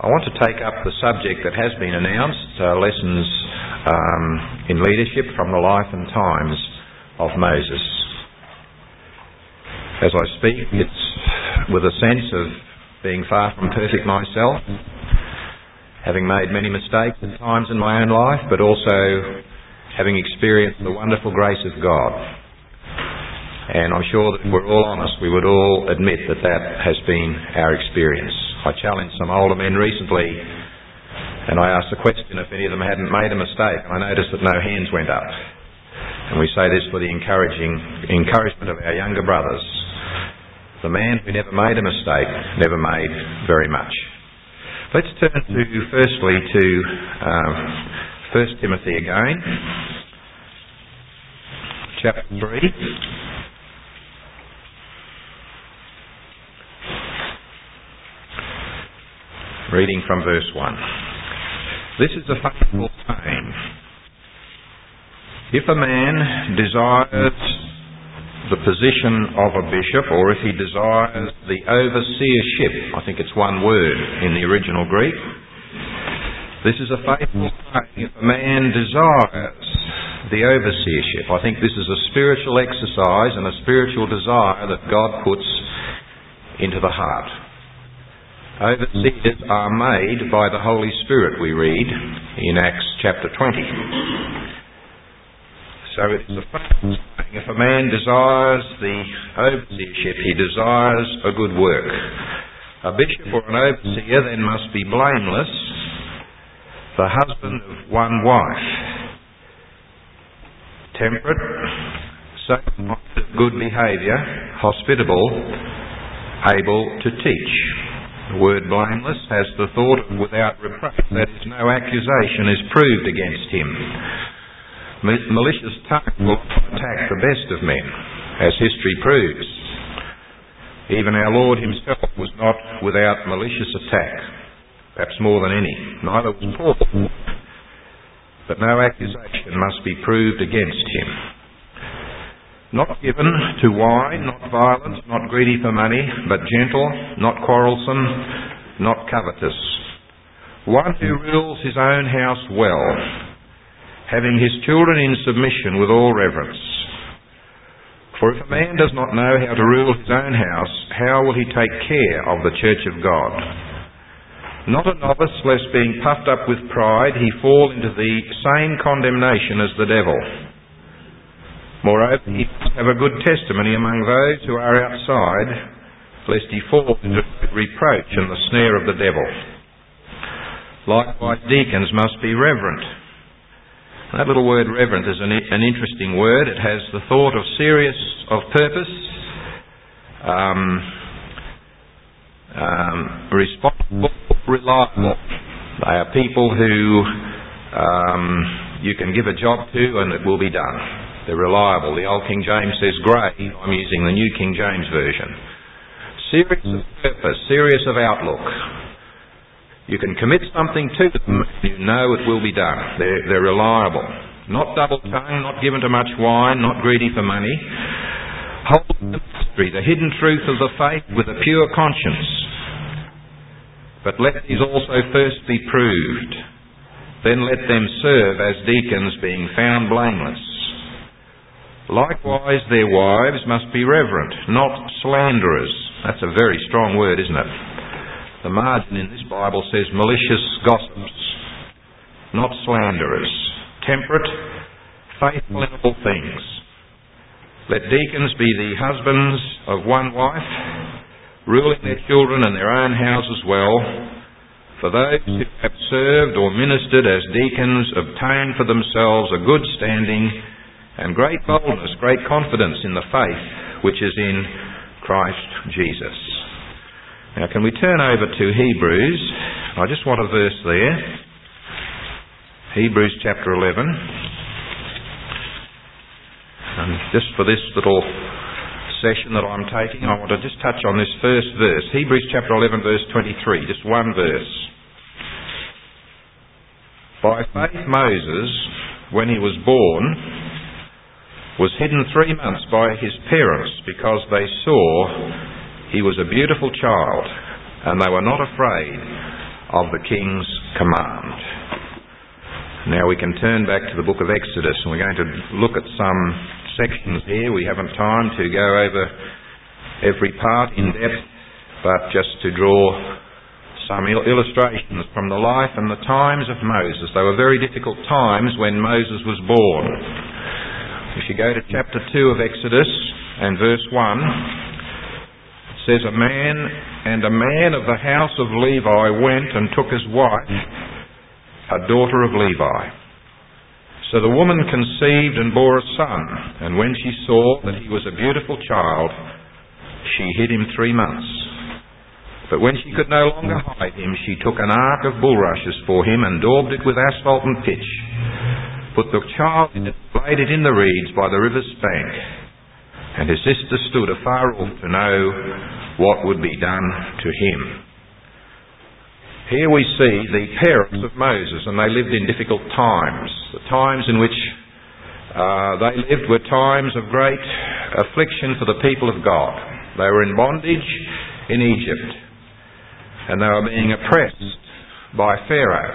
I want to take up the subject that has been announced, lessons in leadership from the life and times of Moses. As I speak, it's with a sense of being far from perfect myself, having made many mistakes at times in my own life, but also having experienced the wonderful grace of God. And I'm sure that if we're all honest, we would all admit that that has been our experience. I challenged some older men recently, and I asked the question if any of them hadn't made a mistake, and I noticed that no hands went up. And we say this for the encouragement of our younger brothers. The man who never made a mistake never made very much. Let's turn firstly to 1 Timothy again, chapter 3. Reading from verse 1. This is a faithful saying. If a man desires the position of a bishop, or if he desires the overseership, I think it's one word in the original Greek. This is a faithful saying. If a man desires the overseership, I think this is a spiritual exercise and a spiritual desire that God puts into the heart. Overseers are made by the Holy Spirit, we read in Acts chapter 20. So it's a faithful saying. If a man desires the overseership, he desires a good work. A bishop or an overseer then must be blameless, the husband of one wife, temperate, sober, of good behaviour, hospitable, able to teach. The word blameless has the thought of without reproach, that is, no accusation is proved against him. Malicious tongue will attack the best of men, as history proves. Even our Lord himself was not without malicious attack, perhaps more than any. Neither was Paul. But no accusation must be proved against him. Not given to wine, not violent, not greedy for money, but gentle, not quarrelsome, not covetous. One who rules his own house well, having his children in submission with all reverence. For if a man does not know how to rule his own house, how will he take care of the church of God? Not a novice, lest being puffed up with pride, he fall into the same condemnation as the devil. Moreover, he must have a good testimony among those who are outside, lest he fall into reproach and the snare of the devil. Likewise, deacons must be reverent. That little word reverent is an interesting word. It has the thought of serious of purpose, responsible, reliable. They are people who you can give a job to and it will be done. They're reliable. The old King James says grey. I'm using the New King James Version. Serious of purpose, serious of outlook. You can commit something to them, you know it will be done. They're reliable. Not double-tongued, not given to much wine, not greedy for money. Hold the mystery, the hidden truth of the faith with a pure conscience. But let these also first be proved. Then let them serve as deacons, being found blameless. Likewise, their wives must be reverent, not slanderers. That's a very strong word, isn't it? The margin in this Bible says malicious gossips, not slanderers. Temperate, faithful in all things. Let deacons be the husbands of one wife, ruling their children and their own houses well. For those who have served or ministered as deacons obtain for themselves a good standing and great boldness, great confidence in the faith which is in Christ Jesus. Now, can we turn over to Hebrews? I just want a verse there. Hebrews chapter 11. And just for this little session that I'm taking, I want to just touch on this first verse. Hebrews chapter 11, verse 23. Just one verse. By faith Moses, when he was born, was hidden 3 months by his parents because they saw he was a beautiful child, and they were not afraid of the king's command. Now we can turn back to the book of Exodus, and we're going to look at some sections here. We haven't time to go over every part in depth, but just to draw some illustrations from the life and the times of Moses. They were very difficult times when Moses was born. If you go to chapter 2 of Exodus and verse 1, it says, A man of the house of Levi went and took as wife a daughter of Levi. So the woman conceived and bore a son, and when she saw that he was a beautiful child, she hid him 3 months. But when she could no longer hide him, she took an ark of bulrushes for him and daubed it with asphalt and pitch, put the child in it, laid it in the reeds by the river's bank. And his sister stood afar off to know what would be done to him. Here we see the parents of Moses, and they lived in difficult times. The times in which they lived were times of great affliction for the people of God. They were in bondage in Egypt, and they were being oppressed by Pharaoh.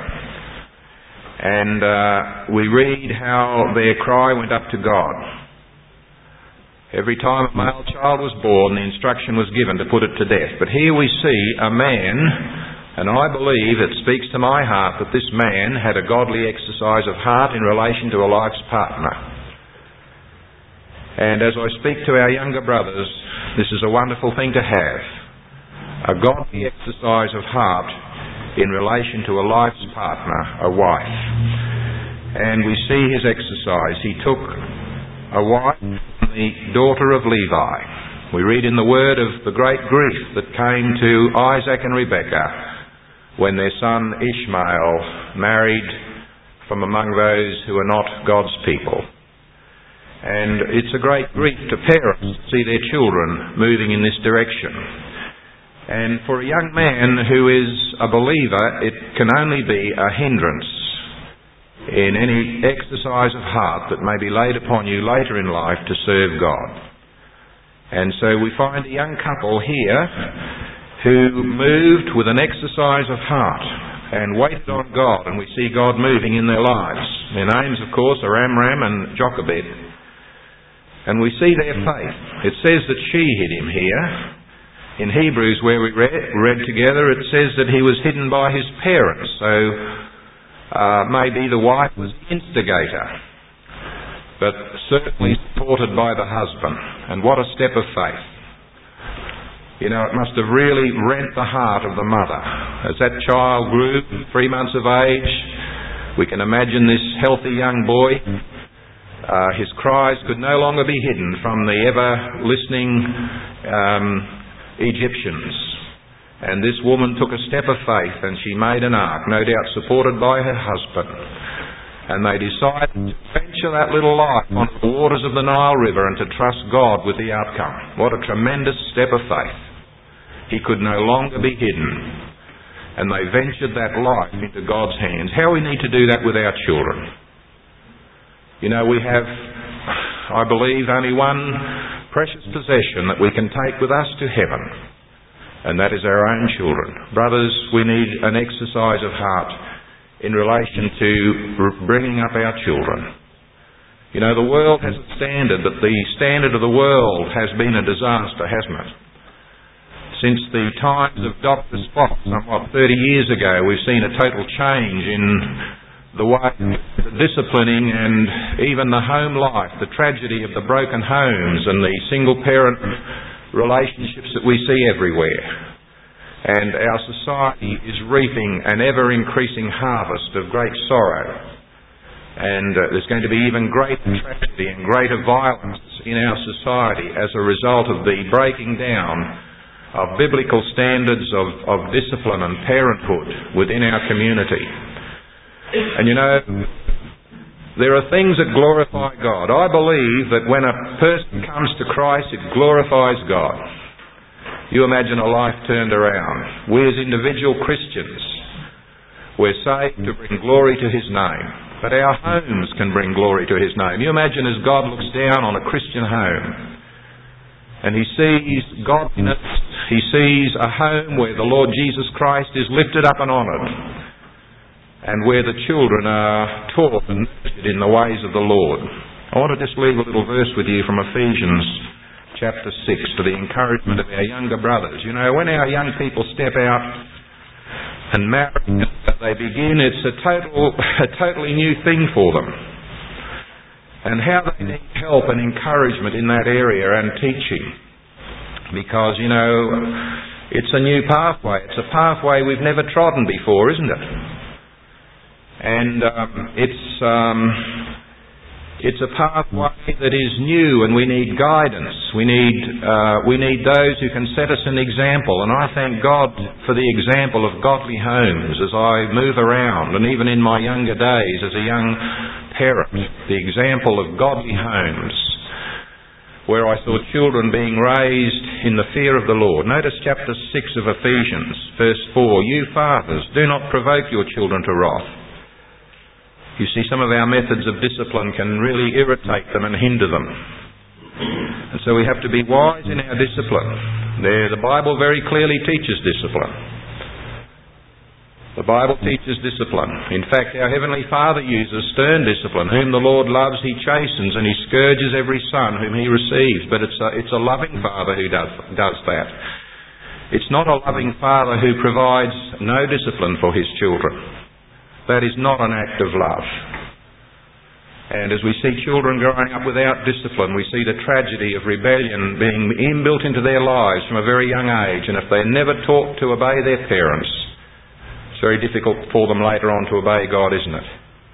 And we read how their cry went up to God. Every time a male child was born, the instruction was given to put it to death. But here we see a man, and I believe it speaks to my heart that this man had a godly exercise of heart in relation to a life's partner. And as I speak to our younger brothers, this is a wonderful thing to have. A godly exercise of heart in relation to a life's partner, a wife. And we see his exercise. He took a wife, the daughter of Levi. We read in the word of the great grief that came to Isaac and Rebekah when their son Ishmael married from among those who are not God's people. And it's a great grief to parents to see their children moving in this direction. And for a young man who is a believer, it can only be a hindrance in any exercise of heart that may be laid upon you later in life to serve God. And so we find a young couple here who moved with an exercise of heart and waited on God, and we see God moving in their lives. Their names, of course, are Amram and Jochebed. And we see their faith. It says that she hid him here. In Hebrews, where we read together, it says that he was hidden by his parents. So maybe the wife was the instigator, but certainly supported by the husband. And what a step of faith. You know, it must have really rent the heart of the mother. As that child grew, 3 months of age, we can imagine this healthy young boy. His cries could no longer be hidden from the ever-listening Egyptians. And this woman took a step of faith, and she made an ark, no doubt supported by her husband. And they decided to venture that little life on the waters of the Nile River and to trust God with the outcome. What a tremendous step of faith. He could no longer be hidden. And they ventured that life into God's hands. How we need to do that with our children. You know, we have, I believe, only one precious possession that we can take with us to heaven, and that is our own children. Brothers, we need an exercise of heart in relation to bringing up our children. You know, the world has a standard, but the standard of the world has been a disaster, hasn't it? Since the times of Dr. Spock, somewhat 30 years ago, we've seen a total change in the way, the disciplining and even the home life, the tragedy of the broken homes and the single-parent relationships that we see everywhere. And our society is reaping an ever-increasing harvest of great sorrow. And there's going to be even greater tragedy and greater violence in our society as a result of the breaking down of biblical standards of discipline and parenthood within our community. And you know, there are things that glorify God. I believe that when a person comes to Christ, it glorifies God. You imagine a life turned around. We as individual Christians, we're saved to bring glory to His name. But our homes can bring glory to His name. You imagine as God looks down on a Christian home And he sees godliness. He sees a home where the Lord Jesus Christ is lifted up and honoured, and where the children are taught and nurtured in the ways of the Lord. I want to just leave a little verse with you from Ephesians chapter 6 for the encouragement of our younger brothers. You know, when our young people step out and marry, they begin, it's a totally new thing for them. And how they need help and encouragement in that area and teaching. Because, you know, it's a new pathway. It's a pathway we've never trodden before, isn't it? And it's a pathway that is new, and we need guidance. We need those who can set us an example. And I thank God for the example of godly homes as I move around, and even in my younger days as a young parent, the example of godly homes where I saw children being raised in the fear of the Lord. Notice chapter 6 of Ephesians, verse 4. You fathers, do not provoke your children to wrath. You see, some of our methods of discipline can really irritate them and hinder them. And so we have to be wise in our discipline. The Bible very clearly teaches discipline. The Bible teaches discipline. In fact, our Heavenly Father uses stern discipline. Whom the Lord loves, He chastens, and He scourges every son whom He receives. But it's a loving Father who does that. It's not a loving Father who provides no discipline for His children. That is not an act of love. And as we see children growing up without discipline, we see the tragedy of rebellion being inbuilt into their lives from a very young age. And if they're never taught to obey their parents, it's very difficult for them later on to obey God, isn't it?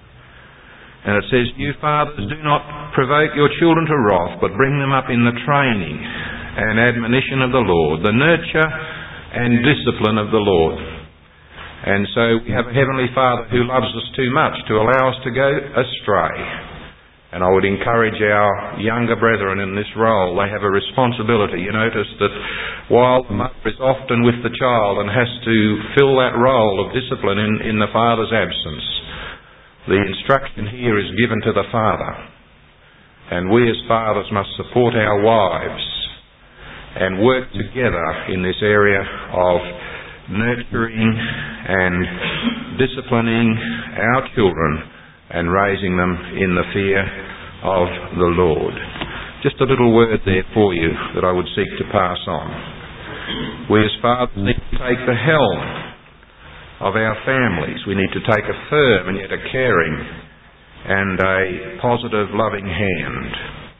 And it says, you fathers, do not provoke your children to wrath, but bring them up in the training and admonition of the Lord, the nurture and discipline of the Lord. And so we have a Heavenly Father who loves us too much to allow us to go astray. And I would encourage our younger brethren in this role. They have a responsibility. You notice that while the mother is often with the child and has to fill that role of discipline in the father's absence, the instruction here is given to the father. And we as fathers must support our wives and work together in this area of nurturing and disciplining our children and raising them in the fear of the Lord. Just a little word there for you that I would seek to pass on. We as fathers need to take the helm of our families. We need to take a firm and yet a caring and a positive, loving hand.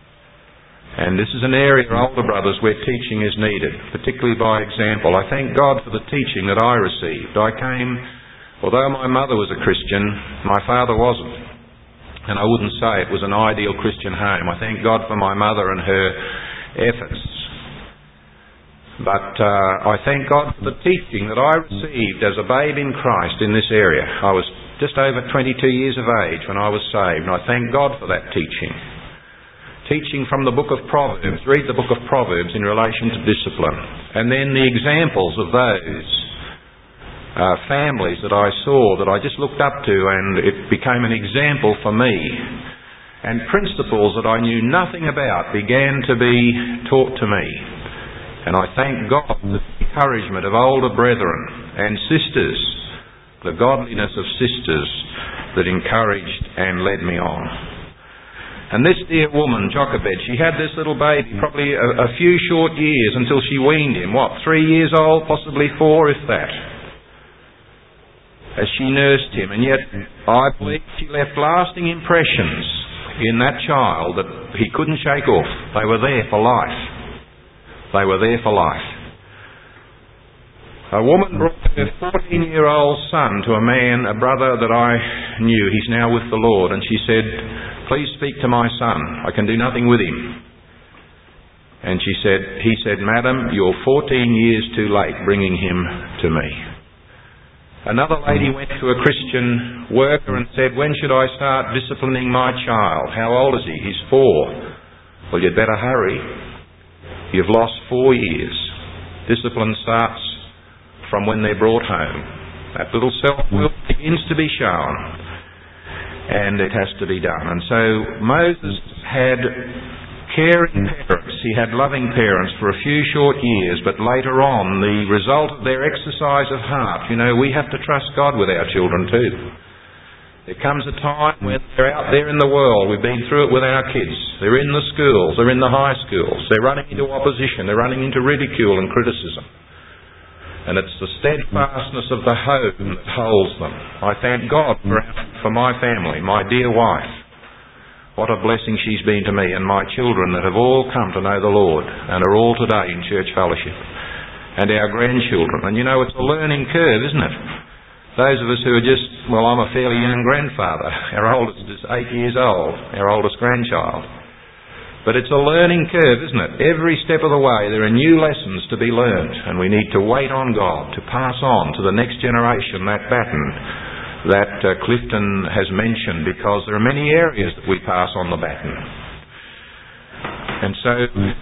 And this is an area, older brothers, where teaching is needed, particularly by example. I thank God for the teaching that I received. Although my mother was a Christian, my father wasn't. And I wouldn't say it was an ideal Christian home. I thank God for my mother and her efforts. But I thank God for the teaching that I received as a babe in Christ in this area. I was just over 22 years of age when I was saved, and I thank God for that teaching. Teaching from the book of Proverbs. Read the book of Proverbs in relation to discipline. And then the examples of those families that I saw, that I just looked up to, and it became an example for me. And principles that I knew nothing about began to be taught to me. And I thank God for the encouragement of older brethren and sisters, the godliness of sisters that encouraged and led me on. And this dear woman, Jochebed, she had this little baby, probably a few short years until she weaned him. 3 years old, possibly 4, if that, as she nursed him. And yet I believe she left lasting impressions in that child that he couldn't shake off. They were there for life. They were there for life. A woman brought her 14-year-old son to a brother that I knew. He's now with the Lord. And she said, please speak to my son. I can do nothing with him. And he said, Madam, you're 14 years too late bringing him to me. Another lady went to a Christian worker and said, when should I start disciplining my child? How old is he? He's 4. Well, you'd better hurry. You've lost 4 years. Discipline starts from when they're brought home. That little self-will begins to be shown. And it has to be done. And so Moses had caring parents. He had loving parents for a few short years, but later on, the result of their exercise of heart, we have to trust God with our children too. There comes a time when they're out there in the world. We've been through it with our kids. They're in the schools, they're in the high schools, they're running into opposition, they're running into ridicule and criticism. And it's the steadfastness of the home that holds them. I thank God for my family, my dear wife. What a blessing she's been to me and my children that have all come to know the Lord and are all today in church fellowship. And our grandchildren. And it's a learning curve, isn't it? Those of us who are I'm a fairly young grandfather. Our oldest is 8 years old, our oldest grandchild. But it's a learning curve, isn't it? Every step of the way there are new lessons to be learnt, and we need to wait on God to pass on to the next generation that baton that Clifton has mentioned, because there are many areas that we pass on the baton. And so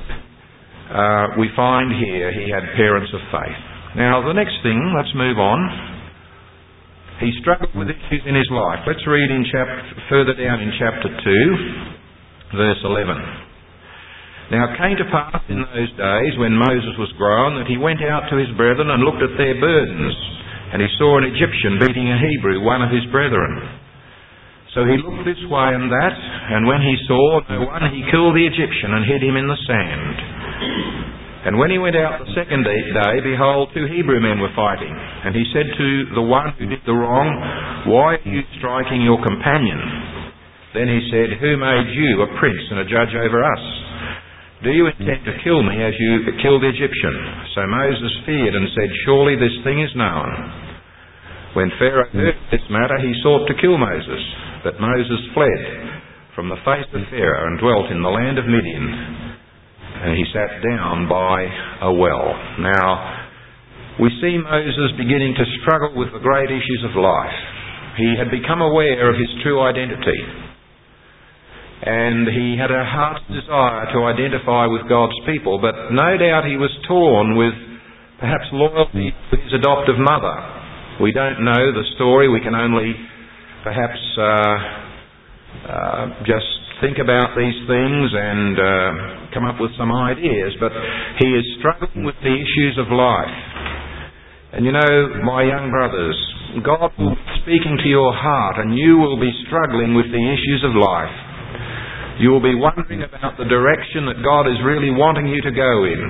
we find here he had parents of faith. Now the next thing, let's move on. He struggled with issues in his life. Let's read further down in chapter 2, verse 11. Now it came to pass in those days when Moses was grown that he went out to his brethren and looked at their burdens, and he saw an Egyptian beating a Hebrew, one of his brethren. So he looked this way and that, and when he saw no one, he killed the Egyptian and hid him in the sand. And when he went out the second day, behold, 2 Hebrew men were fighting. And he said to the one who did the wrong, "Why are you striking your companion?" Then he said, "Who made you a prince and a judge over us? Do you intend to kill me as you killed the Egyptian?" So Moses feared and said, "Surely this thing is known." When Pharaoh heard this matter, he sought to kill Moses. But Moses fled from the face of Pharaoh and dwelt in the land of Midian. And he sat down by a well. Now, we see Moses beginning to struggle with the great issues of life. He had become aware of his true identity. And he had a heart's desire to identify with God's people, but no doubt he was torn with perhaps loyalty to his adoptive mother. We don't know the story. We can only perhaps just think about these things and come up with some ideas, but he is struggling with the issues of life. And my young brothers, God will be speaking to your heart, and you will be struggling with the issues of life. You will be wondering about the direction that God is really wanting you to go in.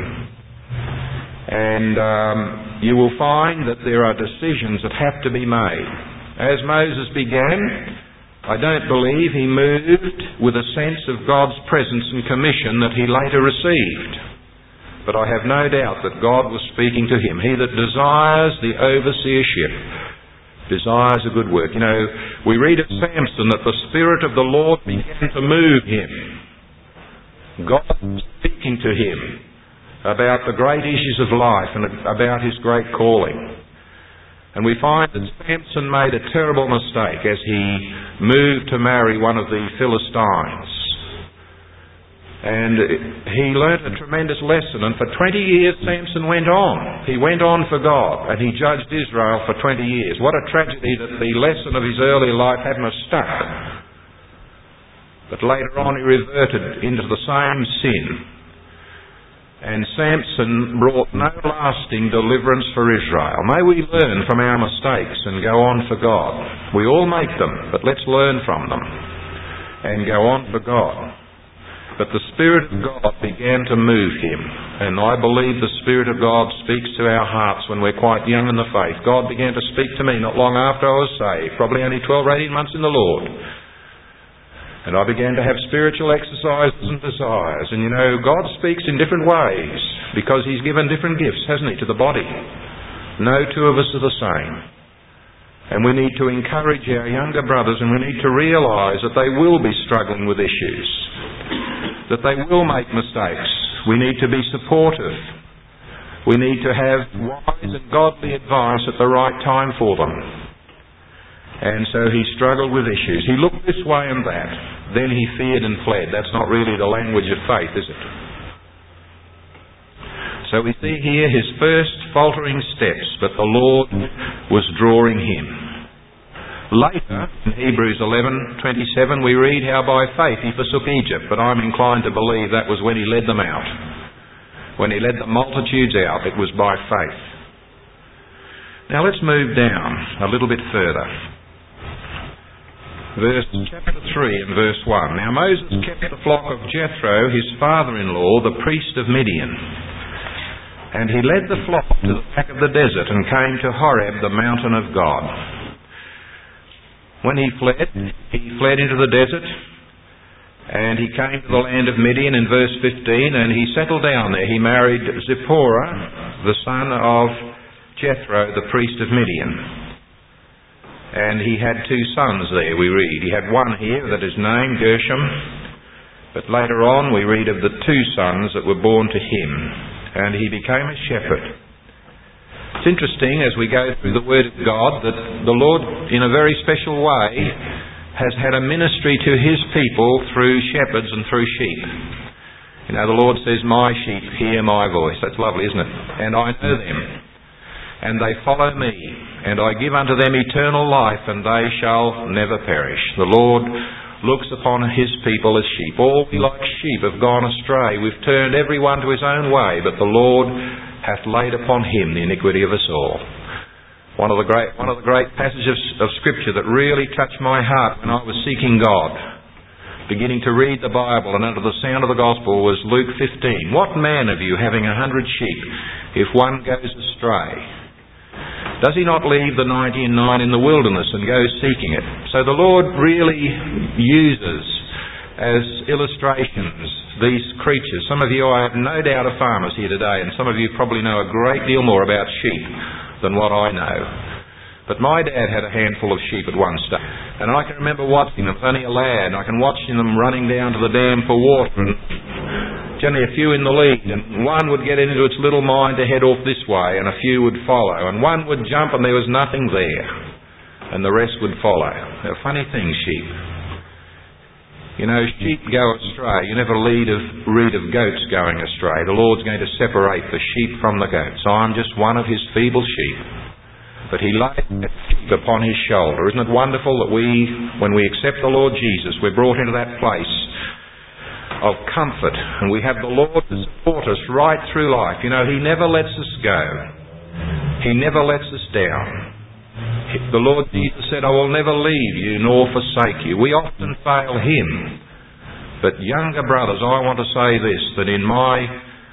And you will find that there are decisions that have to be made. As Moses began, I don't believe he moved with a sense of God's presence and commission that he later received. But I have no doubt that God was speaking to him. He that desires the overseership desires a good work. We read of Samson that the Spirit of the Lord began to move him. God was speaking to him about the great issues of life and about his great calling. And we find that Samson made a terrible mistake as he moved to marry one of the Philistines. And he learnt a tremendous lesson. And for 20 years Samson went on. He went on for God, and he judged Israel for 20 years. What a tragedy that the lesson of his early life hadn't have stuck. But later on he reverted into the same sin. And Samson brought no lasting deliverance for Israel. May we learn from our mistakes and go on for God. We all make them, but let's learn from them and go on for God. But the Spirit of God began to move him. And I believe the Spirit of God speaks to our hearts when we're quite young in the faith. God began to speak to me not long after I was saved, probably only 12 or 18 months in the Lord. And I began to have spiritual exercises and desires. And God speaks in different ways because He's given different gifts, hasn't He, to the body. No two of us are the same. And we need to encourage our younger brothers, and we need to realise that they will be struggling with issues, that they will make mistakes. We need to be supportive. We need to have wise and godly advice at the right time for them. And so he struggled with issues. He looked this way and that. Then he feared and fled. That's not really the language of faith, is it? So we see here his first faltering steps, but the Lord was drawing him. Later, in Hebrews 11:27, we read how by faith he forsook Egypt, but I'm inclined to believe that was when he led them out. When he led the multitudes out, it was by faith. Now let's move down a little bit further. Chapter 3 and verse 1. Now Moses kept the flock of Jethro, his father-in-law, the priest of Midian. And he led the flock to the back of the desert and came to Horeb, the mountain of God. When he fled into the desert, and he came to the land of Midian in verse 15, and he settled down there. He married Zipporah, the son of Jethro, the priest of Midian. And he had 2 sons there, we read. He had one here that is named Gershom, but later on we read of the 2 sons that were born to him, and he became a shepherd. It's interesting as we go through the Word of God that the Lord, in a very special way, has had a ministry to his people through shepherds and through sheep. You know, the Lord says, "My sheep hear my voice." That's lovely, isn't it? "And I know them, and they follow me, and I give unto them eternal life, and they shall never perish." The Lord looks upon his people as sheep. All we like sheep have gone astray. We've turned every one to his own way, but the Lord hath laid upon him the iniquity of us all. One of the great passages of Scripture that really touched my heart when I was seeking God, beginning to read the Bible and under the sound of the gospel, was Luke 15. "What man of you, having 100 sheep, if one goes astray, does he not leave the 99 in the wilderness and go seeking it?" So the Lord really uses as illustrations these creatures. Some of you, I have no doubt, are farmers here today, and some of you probably know a great deal more about sheep than what I know. But my dad had a handful of sheep at one stage, and I can remember watching them. I was only a lad. I can watch them running down to the dam for water, and generally a few in the lead, and one would get into its little mind to head off this way, and a few would follow, and one would jump and there was nothing there, and the rest would follow. They're funny things, sheep. You know, sheep go astray. You never read of goats going astray. The Lord's going to separate the sheep from the goats. So I'm just one of his feeble sheep. But he laid that sheep upon his shoulder. Isn't it wonderful that when we accept the Lord Jesus, we're brought into that place of comfort, and we have the Lord to support us right through life. You know, he never lets us go. He never lets us down. The Lord Jesus said, "I will never leave you nor forsake you." We often fail him. But younger brothers, I want to say this, that in my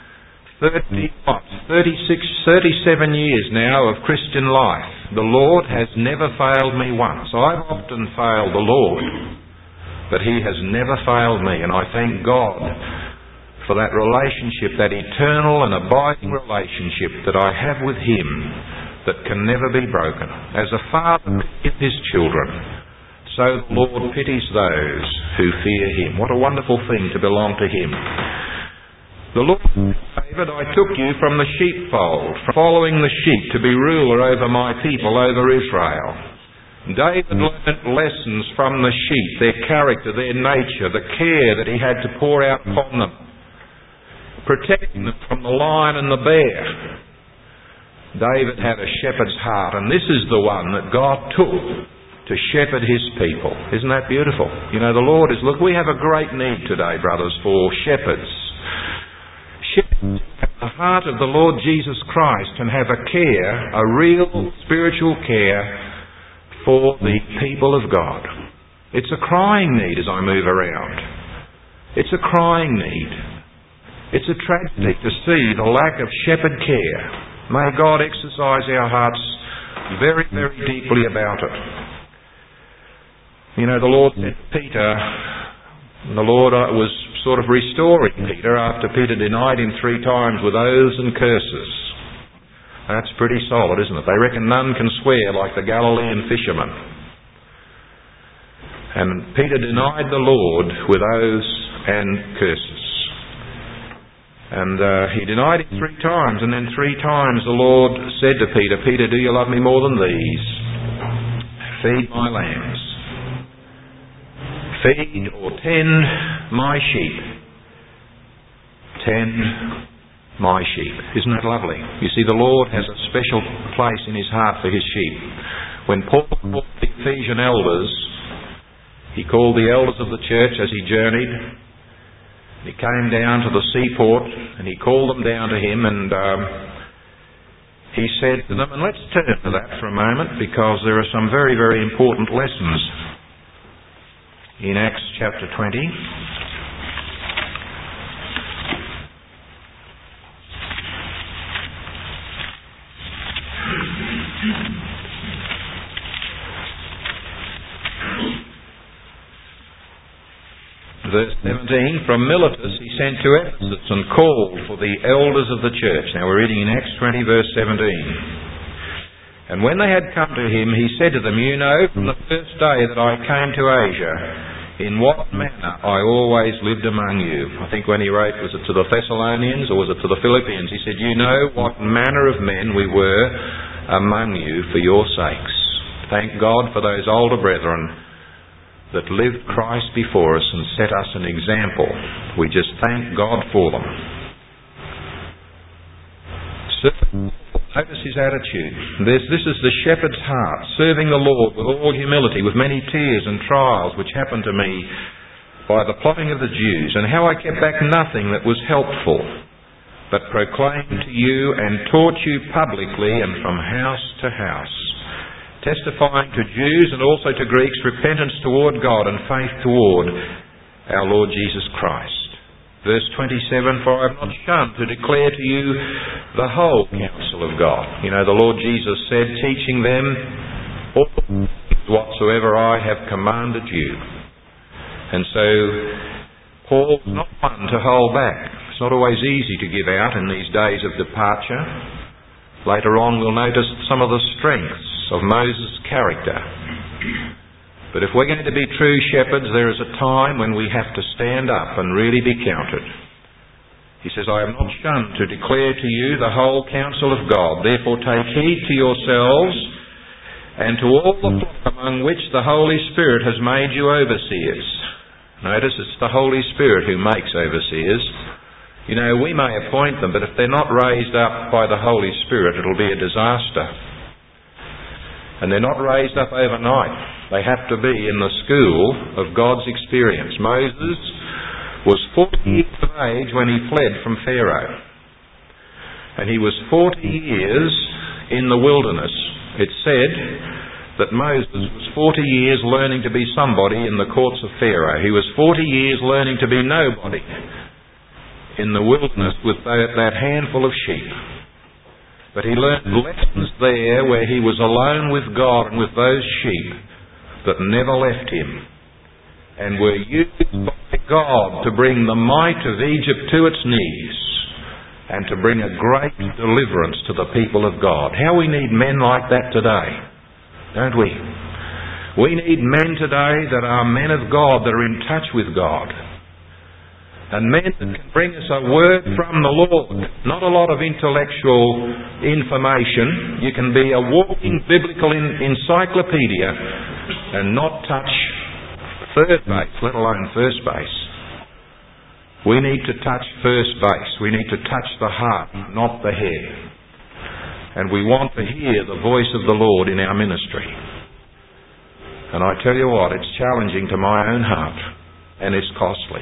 37 years now of Christian life, the Lord has never failed me once. I've often failed the Lord, but he has never failed me, and I thank God for that relationship, that eternal and abiding relationship that I have with him, that can never be broken. As a father pities his children, so the Lord pities those who fear him. What a wonderful thing to belong to him. The Lord said, "David, I took you from the sheepfold, from following the sheep, to be ruler over my people, over Israel." David learnt lessons from the sheep, their character, their nature, the care that he had to pour out upon them, protecting them from the lion and the bear. David had a shepherd's heart, and this is the one that God took to shepherd his people. Isn't that beautiful? You know, the Lord is... Look, we have a great need today, brothers, for shepherds. Shepherds at the heart of the Lord Jesus Christ and have a care, a real spiritual care for the people of God. It's a crying need as I move around. It's a crying need. It's a tragedy to see the lack of shepherd care. May God exercise our hearts very, very deeply about it. You know, the Lord said to Peter, the Lord was sort of restoring Peter after Peter denied him 3 times with oaths and curses. That's pretty solid, isn't it? They reckon none can swear like the Galilean fishermen. And Peter denied the Lord with oaths and curses. And he denied him 3 times, and then 3 times the Lord said to Peter, "Peter, do you love me more than these? Feed my lambs. Feed or tend my sheep. Tend my sheep." Isn't that lovely? You see, the Lord has a special place in his heart for his sheep. When Paul called the Ephesian elders. He called the elders of the church as he journeyed. He came down to the seaport and he called them down to him, and he said to them, and let's turn to that for a moment, because there are some very, very important lessons in Acts chapter 20. Verse 17, from Miletus he sent to Ephesus and called for the elders of the church. Now we're reading in Acts 20 verse 17. And when they had come to him, he said to them, you know, from the first day that I came to Asia, in what manner I always lived among you. I think when he wrote, was it to the Thessalonians or was it to the Philippians? He said, you know what manner of men we were among you for your sakes. Thank God for those older brethren that lived Christ before us and set us an example. We just thank God for them. Notice his attitude. This is the shepherd's heart, serving the Lord with all humility, with many tears and trials which happened to me by the plotting of the Jews, and how I kept back nothing that was helpful, but proclaimed to you and taught you publicly and from house to house, testifying to Jews and also to Greeks repentance toward God and faith toward our Lord Jesus Christ. Verse 27, for I have not shunned to declare to you the whole counsel of God. You know, the Lord Jesus said, teaching them all whatsoever I have commanded you. And so Paul's not one to hold back. It's not always easy to give out in these days of departure. Later on we'll notice some of the strengths of Moses' character. But if we're going to be true shepherds, there is a time when we have to stand up and really be counted. He says, I have not shunned to declare to you the whole counsel of God. Therefore take heed to yourselves and to all the flock among which the Holy Spirit has made you overseers. Notice it's the Holy Spirit who makes overseers. You know, we may appoint them, but if they're not raised up by the Holy Spirit, it'll be a disaster. And they're not raised up overnight. They have to be in the school of God's experience. Moses was 40 years of age when he fled from Pharaoh. And he was 40 years in the wilderness. It said that Moses was 40 years learning to be somebody in the courts of Pharaoh. He was 40 years learning to be nobody in the wilderness with that handful of sheep. But he learned lessons there where he was alone with God and with those sheep that never left him, and were used by God to bring the might of Egypt to its knees and to bring a great deliverance to the people of God. How we need men like that today, don't we? We need men today that are men of God, that are in touch with God. And men that can bring us a word from the Lord. Not a lot of intellectual information. You can be a walking biblical encyclopedia and not touch third base, let alone first base. We need to touch first base. We need to touch the heart, not the head. And we want to hear the voice of the Lord in our ministry. And I tell you what, it's challenging to my own heart, and it's costly.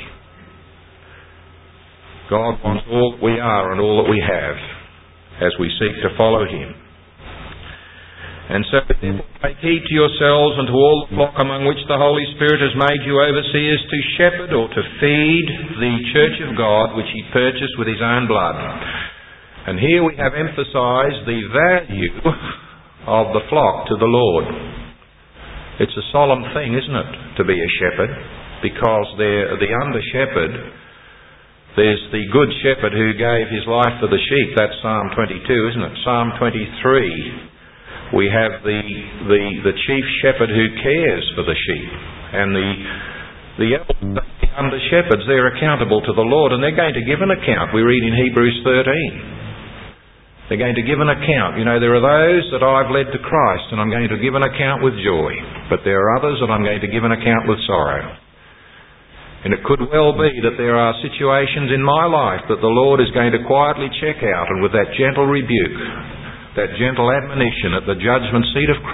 God wants all that we are and all that we have as we seek to follow Him. And so therefore take heed to yourselves and to all the flock among which the Holy Spirit has made you overseers to shepherd or to feed the church of God which He purchased with His own blood. And here we have emphasised the value of the flock to the Lord. It's a solemn thing, isn't it, to be a shepherd? Because the under-shepherd, there's the good shepherd who gave his life for the sheep. That's Psalm 22, isn't it? Psalm 23. We have the chief shepherd who cares for the sheep. And the under shepherds, they're accountable to the Lord, and they're going to give an account. We read in Hebrews 13. They're going to give an account. You know, there are those that I've led to Christ, and I'm going to give an account with joy. But there are others that I'm going to give an account with sorrow. And it could well be that there are situations in my life that the Lord is going to quietly check out, and with that gentle rebuke, that gentle admonition at the judgment seat of Christ,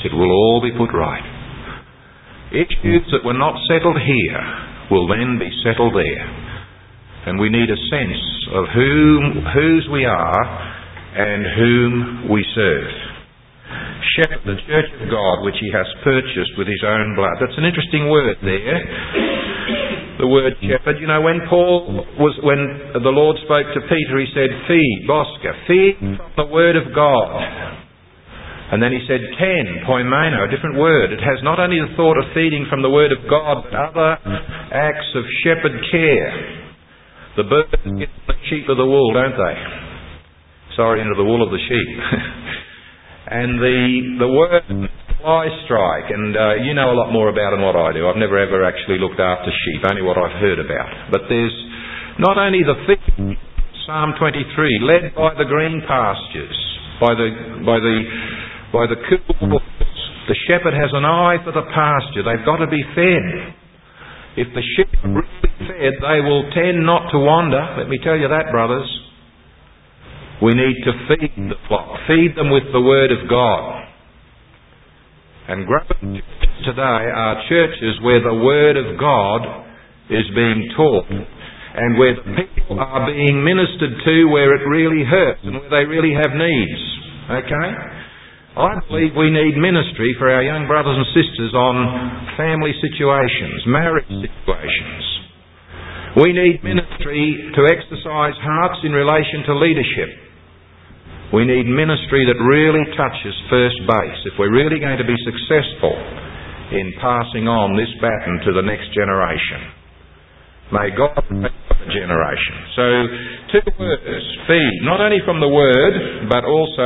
it will all be put right. Issues that were not settled here will then be settled there. And we need a sense of whose we are and whom we serve. Shepherd, the church of God, which he has purchased with his own blood. That's an interesting word there. The word shepherd. You know, when the Lord spoke to Peter, he said, feed, Bosca, feed from the word of God. And then he said, poimeno, a different word. It has not only the thought of feeding from the word of God, but other acts of shepherd care. The birds get the sheep of the wool, don't they? Sorry, into the wool of the sheep. And the word fly strike, and you know a lot more about it than what I do. I've never ever actually looked after sheep, only what I've heard about. But there's not only the feed, Psalm 23, led by the green pastures, by the cool waters. The shepherd has an eye for the pasture. They've got to be fed. If the sheep are really fed, they will tend not to wander. Let me tell you that, brothers. We need to feed the flock. Feed them with the Word of God. And growing churches today are churches where the Word of God is being taught and where the people are being ministered to where it really hurts and where they really have needs. Okay? I believe we need ministry for our young brothers and sisters on family situations, marriage situations. We need ministry to exercise hearts in relation to leadership. We need ministry that really touches first base if we're really going to be successful in passing on this baton to the next generation. May God bless the generation. So, 2 words, feed, not only from the Word, but also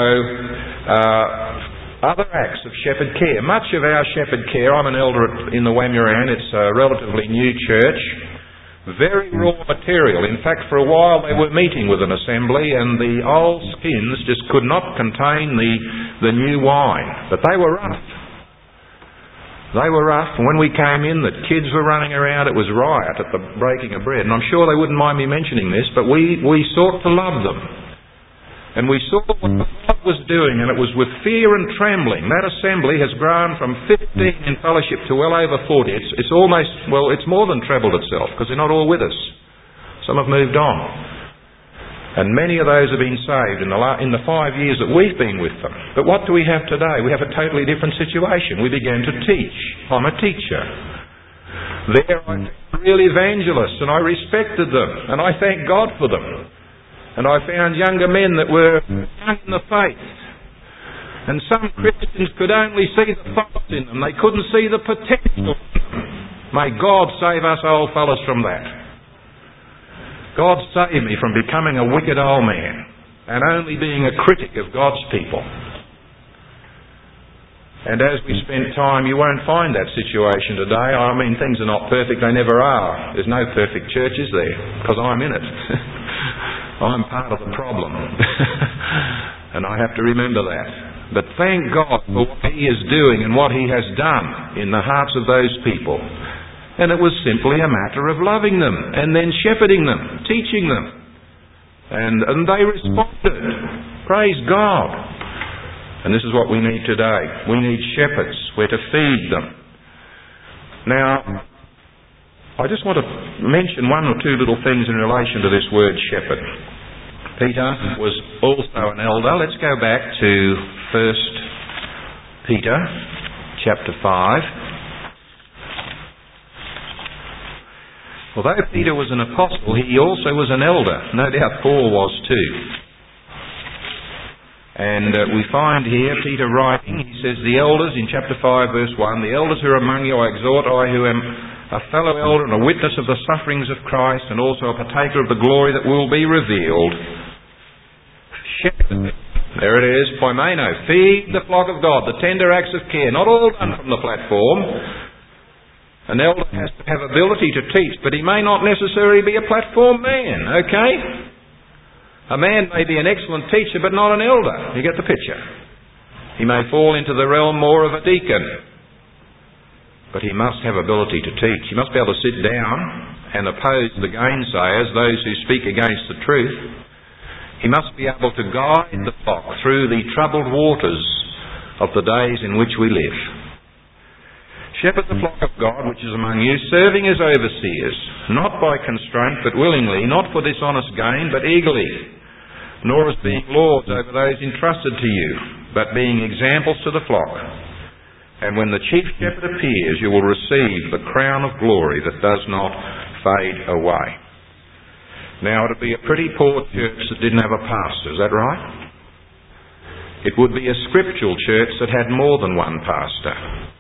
other acts of shepherd care. Much of our shepherd care, I'm an elder in the Wamuran, it's a relatively new church, very raw material. In fact, for a while they were meeting with an assembly and the old skins just could not contain the new wine. But they were rough. They were rough, and when we came in, the kids were running around. It was riot at the breaking of bread. And I'm sure they wouldn't mind me mentioning this, but we sought to love them. And we saw what God was doing, and it was with fear and trembling. That assembly has grown from 15 in fellowship to well over 40. It's almost, well, it's more than trebled itself, because they're not all with us. Some have moved on. And many of those have been saved in the 5 years that we've been with them. But what do we have today? We have a totally different situation. We began to teach. I'm a teacher. There I found real evangelists, and I respected them, and I thank God for them. And I found younger men that were young in the faith. And some Christians could only see the faults in them. They couldn't see the potential in them. May God save us old fellas from that. God save me from becoming a wicked old man and only being a critic of God's people. And as we spend time, you won't find that situation today. I mean, things are not perfect. They never are. There's no perfect church, is there? Because I'm in it. I'm part of the problem. And I have to remember that. But thank God for what He is doing and what He has done in the hearts of those people. And it was simply a matter of loving them and then shepherding them, teaching them. And they responded. Praise God. And this is what we need today. We need shepherds. We're to feed them. Now, I just want to mention one or two little things in relation to this word shepherd. Peter was also an elder. Let's go back to 1 Peter chapter 5. Although Peter was an apostle, he also was an elder. No doubt Paul was too. And we find here Peter writing, he says, the elders, in chapter 5 verse 1, the elders who are among you I exhort, I who am a fellow elder and a witness of the sufferings of Christ and also a partaker of the glory that will be revealed. Shepherd. There it is, poimeno. Feed the flock of God, the tender acts of care, not all done from the platform. An elder has to have ability to teach, but he may not necessarily be a platform man, okay? A man may be an excellent teacher, but not an elder. You get the picture? He may fall into the realm more of a deacon. But he must have ability to teach. He must be able to sit down and oppose the gainsayers, those who speak against the truth. He must be able to guide the flock through the troubled waters of the days in which we live. Shepherd the flock of God which is among you, serving as overseers, not by constraint but willingly, not for dishonest gain but eagerly, nor as being lords over those entrusted to you, but being examples to the flock. And when the chief shepherd appears, you will receive the crown of glory that does not fade away. Now, it would be a pretty poor church that didn't have a pastor, is that right? It would be a scriptural church that had more than one pastor.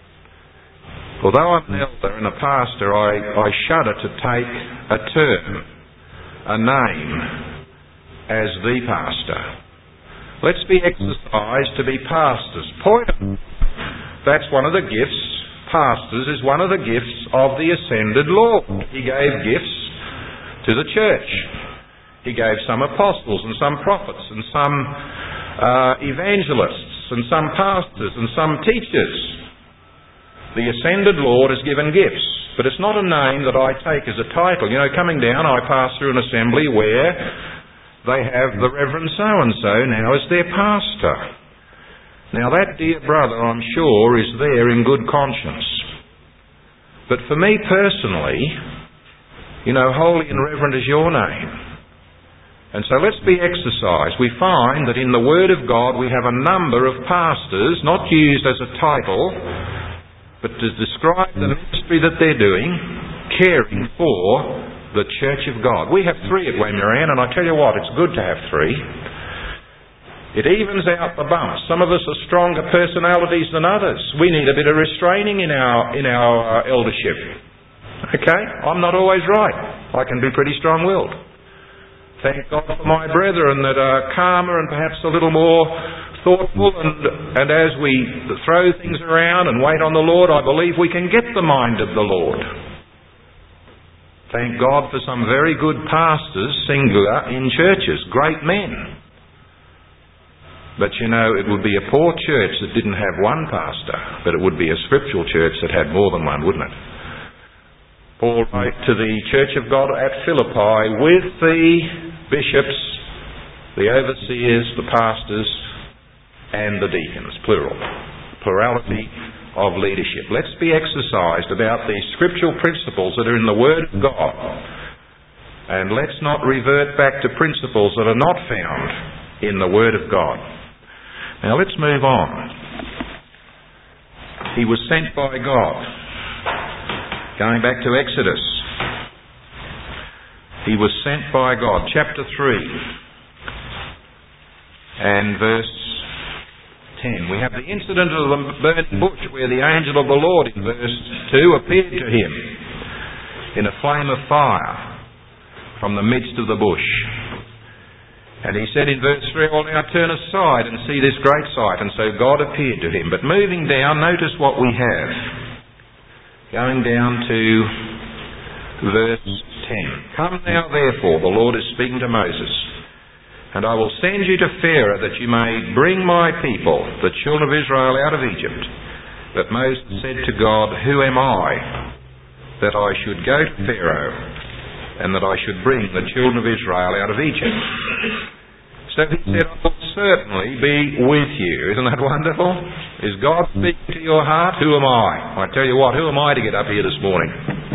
Although I'm an elder and a pastor, I shudder to take a term, a name, as the pastor. Let's be exercised to be pastors. That's one of the gifts. Pastors is one of the gifts of the ascended Lord. He gave gifts to the church. He gave some apostles and some prophets and some evangelists and some pastors and some teachers. The ascended Lord has given gifts, but it's not a name that I take as a title. You know, coming down, I pass through an assembly where they have the Reverend so-and-so now as their pastor. Now that dear brother, I'm sure, is there in good conscience. But for me personally, you know, holy and reverend is your name. And so let's be exercised. We find that in the Word of God we have a number of pastors, not used as a title, but to describe the ministry that they're doing, caring for the Church of God. We have 3 at Wemuran, and I tell you what, it's good to have 3. It evens out the bumps. Some of us are stronger personalities than others. We need a bit of restraining in our eldership. Okay? I'm not always right. I can be pretty strong-willed. Thank God for my brethren that are calmer and perhaps a little more thoughtful, and as we throw things around and wait on the Lord, I believe we can get the mind of the Lord. Thank God for some very good pastors, singular, in churches, great men. But you know, it would be a poor church that didn't have one pastor, but it would be a scriptural church that had more than one, wouldn't it? Paul wrote to the Church of God at Philippi with the bishops, the overseers, the pastors, and the deacons, plural. Plurality of leadership. Let's be exercised about these scriptural principles that are in the Word of God. And let's not revert back to principles that are not found in the Word of God. Now let's move on. He was sent by God. Going back to Exodus. He was sent by God. Chapter 3 and verse 10. We have the incident of the burning bush where the angel of the Lord in verse 2 appeared to him in a flame of fire from the midst of the bush. And he said in verse 3, "Well, now turn aside and see this great sight." And so God appeared to him. But moving down, notice what we have. Going down to verse 10. "Come now therefore," the Lord is speaking to Moses, "and I will send you to Pharaoh that you may bring my people, the children of Israel, out of Egypt." But Moses said to God, "Who am I that I should go to Pharaoh and that I should bring the children of Israel out of Egypt?" So he said, "I will certainly be with you." Isn't that wonderful? Is God speaking to your heart? Who am I? I tell you what, who am I to get up here this morning?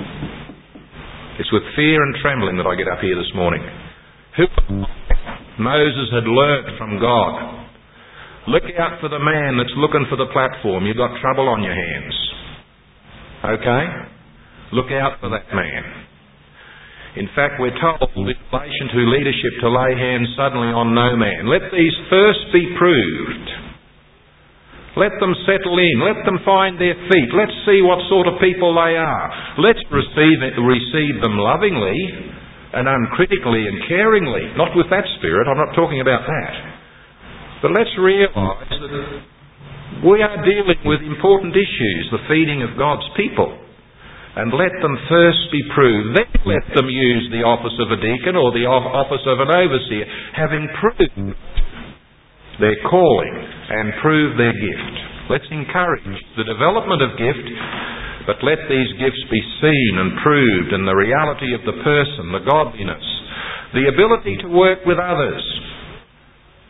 It's with fear and trembling that I get up here this morning. Who am I? Moses had learnt from God. Look out for the man that's looking for the platform. You've got trouble on your hands. Okay? Look out for that man. In fact, we're told in relation to leadership to lay hands suddenly on no man. Let these first be proved. Let them settle in. Let them find their feet. Let's see what sort of people they are. Let's receive them lovingly and uncritically and caringly. Not with that spirit. I'm not talking about that. But let's realise that we are dealing with important issues, the feeding of God's people. And let them first be proved. Then let them use the office of a deacon or the office of an overseer, having proved their calling and proved their gift. Let's encourage the development of gift, but let these gifts be seen and proved in the reality of the person, the godliness, the ability to work with others.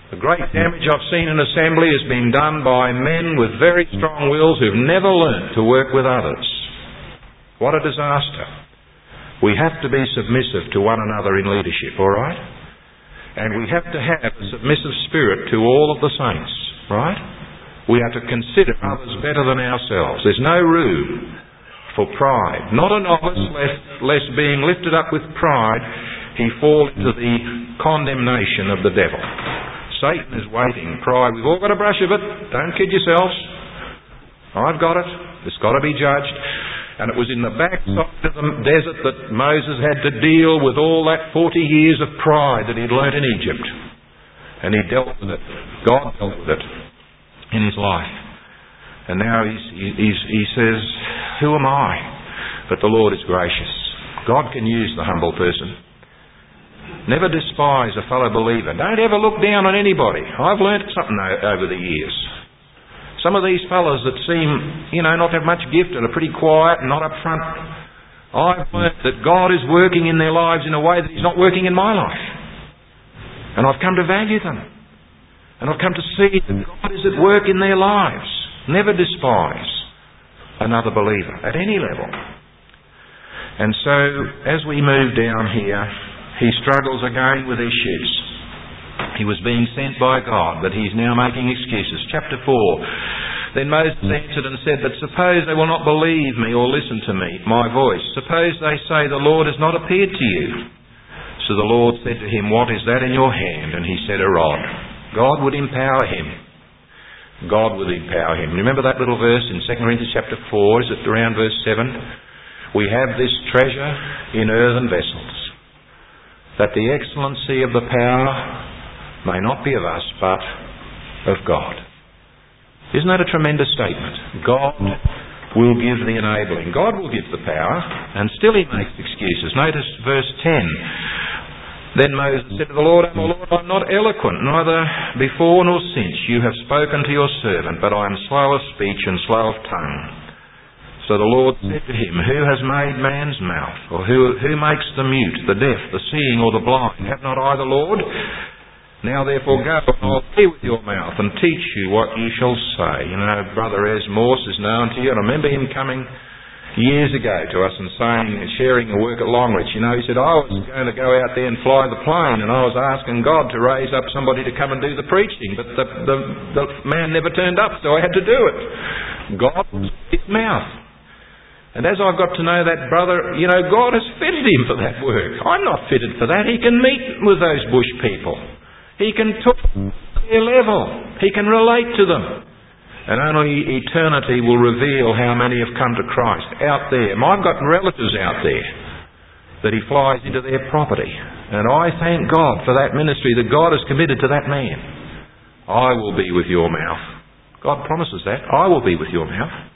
The great damage I've seen in assembly has been done by men with very strong wills who've never learnt to work with others. What a disaster. We have to be submissive to one another in leadership, all right? And we have to have a submissive spirit to all of the saints, right? We are to consider others better than ourselves. There's no room for pride. Not a novice, lest being lifted up with pride, he fall into the condemnation of the devil. Satan is waiting. Pride, we've all got a brush of it. Don't kid yourselves. I've got it. It's got to be judged. And it was in the backside of the desert that Moses had to deal with all that 40 years of pride that he'd learnt in Egypt. And he dealt with it. God dealt with it in his life. And now he says, who am I? But the Lord is gracious. God can use the humble person. Never despise a fellow believer. Don't ever look down on anybody. I've learnt something over the years. Some of these fellows that seem, not to have much gift and are pretty quiet and not up front, I've learnt that God is working in their lives in a way that He's not working in my life. And I've come to value them. And I've come to see that God is at work in their lives. Never despise another believer at any level. And so, as we move down here, he struggles again with issues. He was being sent by God, but he's now making excuses. Chapter 4. Then Moses answered and said, but suppose they will not believe me or listen to me, my voice. Suppose they say the Lord has not appeared to you. So the Lord said to him, what is that in your hand? And he said, a rod. God would empower him. God would empower him. Remember that little verse in 2 Corinthians chapter 4, is it around verse 7? We have this treasure in earthen vessels, that the excellency of the power may not be of us, but of God. Isn't that a tremendous statement? God will give the enabling. God will give the power, and still he makes excuses. Notice verse 10. Then Moses said to the Lord, O Lord, I am not eloquent, neither before nor since you have spoken to your servant, but I am slow of speech and slow of tongue. So the Lord said to him, who has made man's mouth? Or who makes the mute, the deaf, the seeing, or the blind? Have not I the Lord? Now therefore go, and I'll be with your mouth, and teach you what you shall say. Brother Es Morse is known to you, and I remember him coming years ago to us and saying, sharing a work at Longreach. He said, I was going to go out there and fly the plane, and I was asking God to raise up somebody to come and do the preaching, but the man never turned up, so I had to do it. God was his mouth. And as I've got to know that brother, God has fitted him for that work. I'm not fitted for that. He can meet with those bush people. He can talk to their level. He can relate to them. And only eternity will reveal how many have come to Christ out there. I've got relatives out there that he flies into their property. And I thank God for that ministry that God has committed to that man. I will be with your mouth. God promises that. I will be with your mouth.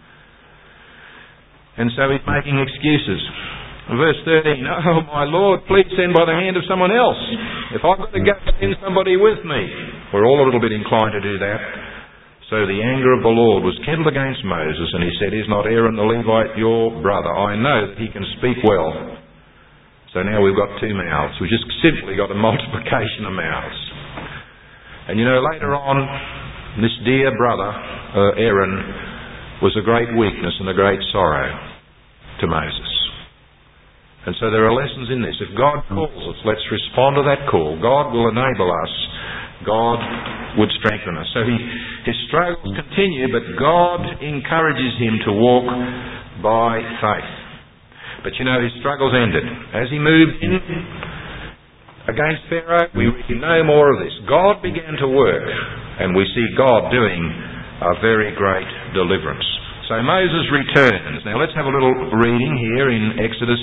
And so he's making excuses. Verse 13, oh my Lord, please send by the hand of someone else. If I've got to go, send somebody with me. We're all a little bit inclined to do that. So the anger of the Lord was kindled against Moses, and he said, is not Aaron the Levite your brother? I know that he can speak well. So now we've got two mouths. We've just simply got a multiplication of mouths. And later on, this dear brother, Aaron, was a great weakness and a great sorrow to Moses. And so there are lessons in this. If God calls us, let's respond to that call. God will enable us. God would strengthen us. So his struggles continue, but God encourages him to walk by faith. But his struggles ended. As he moved in against Pharaoh, we read no more of this. God began to work, and we see God doing a very great deliverance. So Moses returns. Now let's have a little reading here in Exodus.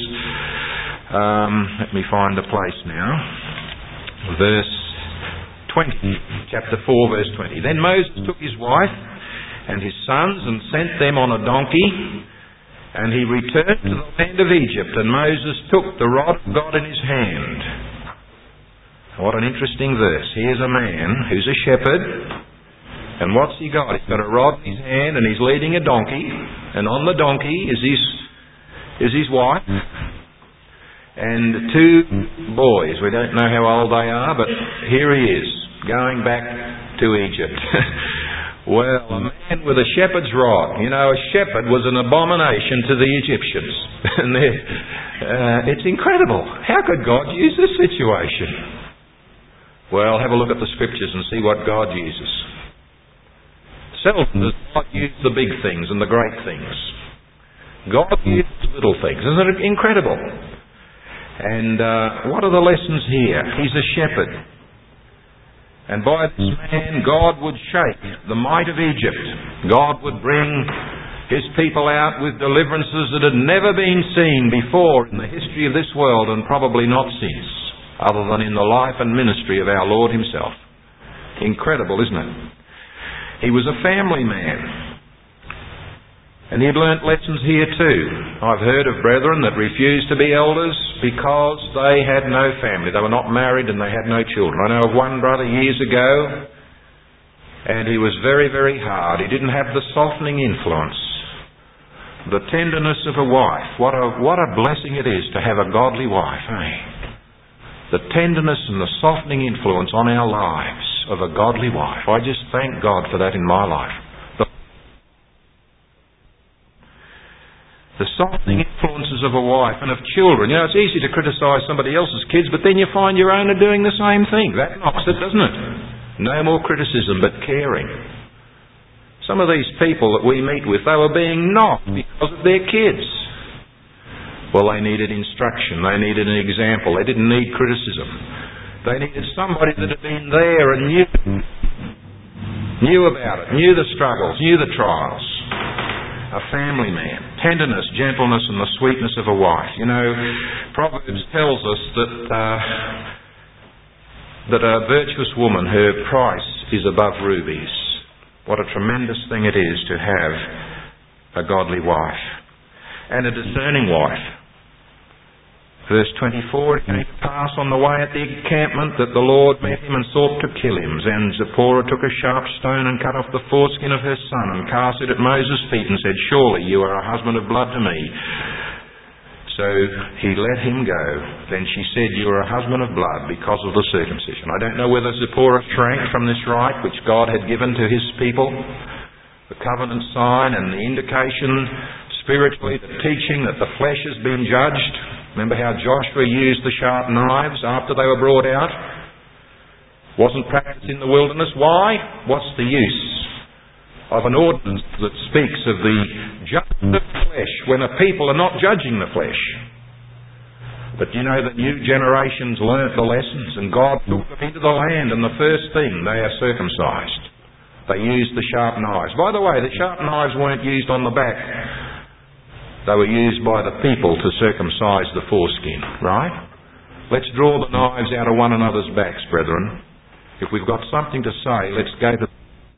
Let me find the place now. Verse 20. Chapter 4, verse 20. Then Moses took his wife and his sons and sent them on a donkey, and he returned to the land of Egypt, and Moses took the rod of God in his hand. What an interesting verse. Here's a man who's a shepherd. And what's he got? He's got a rod in his hand and he's leading a donkey. And on the donkey is his wife and two boys. We don't know how old they are, but here he is. going back to Egypt. Well, a man with a shepherd's rod. You know, a shepherd was an abomination to the Egyptians. And it's incredible. How could God use this situation? Well, have a look at the scriptures and see what God uses. Seldom does God use the big things and the great things. God uses little things. Isn't it incredible? And what are the lessons here? He's a shepherd. And by this man, God would shake the might of Egypt. God would bring His people out with deliverances that had never been seen before in the history of this world, and probably not since, other than in the life and ministry of our Lord Himself. Incredible, isn't it? He was a family man. And he had learnt lessons here too. I've heard of brethren that refused to be elders because they had no family. They were not married and they had no children. I know of one brother years ago, and he was very, very hard. He didn't have the softening influence, the tenderness of a wife. What a blessing it is to have a godly wife, eh? The tenderness and the softening influence on our lives of a godly wife. I just thank God for that in my life. The softening influences of a wife and of children. You know, it's easy to criticise somebody else's kids, but then you find your own are doing the same thing. That knocks it, doesn't it? No more criticism, but caring. Some of these people that we meet with, they were being knocked because of their kids. Well, they needed instruction. They needed an example. They didn't need criticism. They needed somebody that had been there and knew about it, knew the struggles, knew the trials. A family man. Tenderness, gentleness and the sweetness of a wife. You know, Proverbs tells us that a virtuous woman, her price is above rubies. What a tremendous thing it is to have a godly wife. And a discerning wife. Verse 24, it came to pass on the way at the encampment that the Lord met him and sought to kill him. And Zipporah took a sharp stone and cut off the foreskin of her son and cast it at Moses' feet and said, "Surely you are a husband of blood to me." So he let him go. Then she said, "You are a husband of blood because of the circumcision." I don't know whether Zipporah shrank from this right which God had given to His people, the covenant sign and the indication spiritually, the teaching that the flesh has been judged. Remember how Joshua used the sharp knives after they were brought out? Wasn't practiced in the wilderness. Why? What's the use of an ordinance that speaks of the judgment of the flesh when a people are not judging the flesh? But you know that new generations learnt the lessons and God took them into the land, and the first thing, they are circumcised. They used the sharp knives. By the way, the sharp knives weren't used on the back. They were used by the people to circumcise the foreskin, right? Let's draw the knives out of one another's backs, brethren. If we've got something to say, let's go to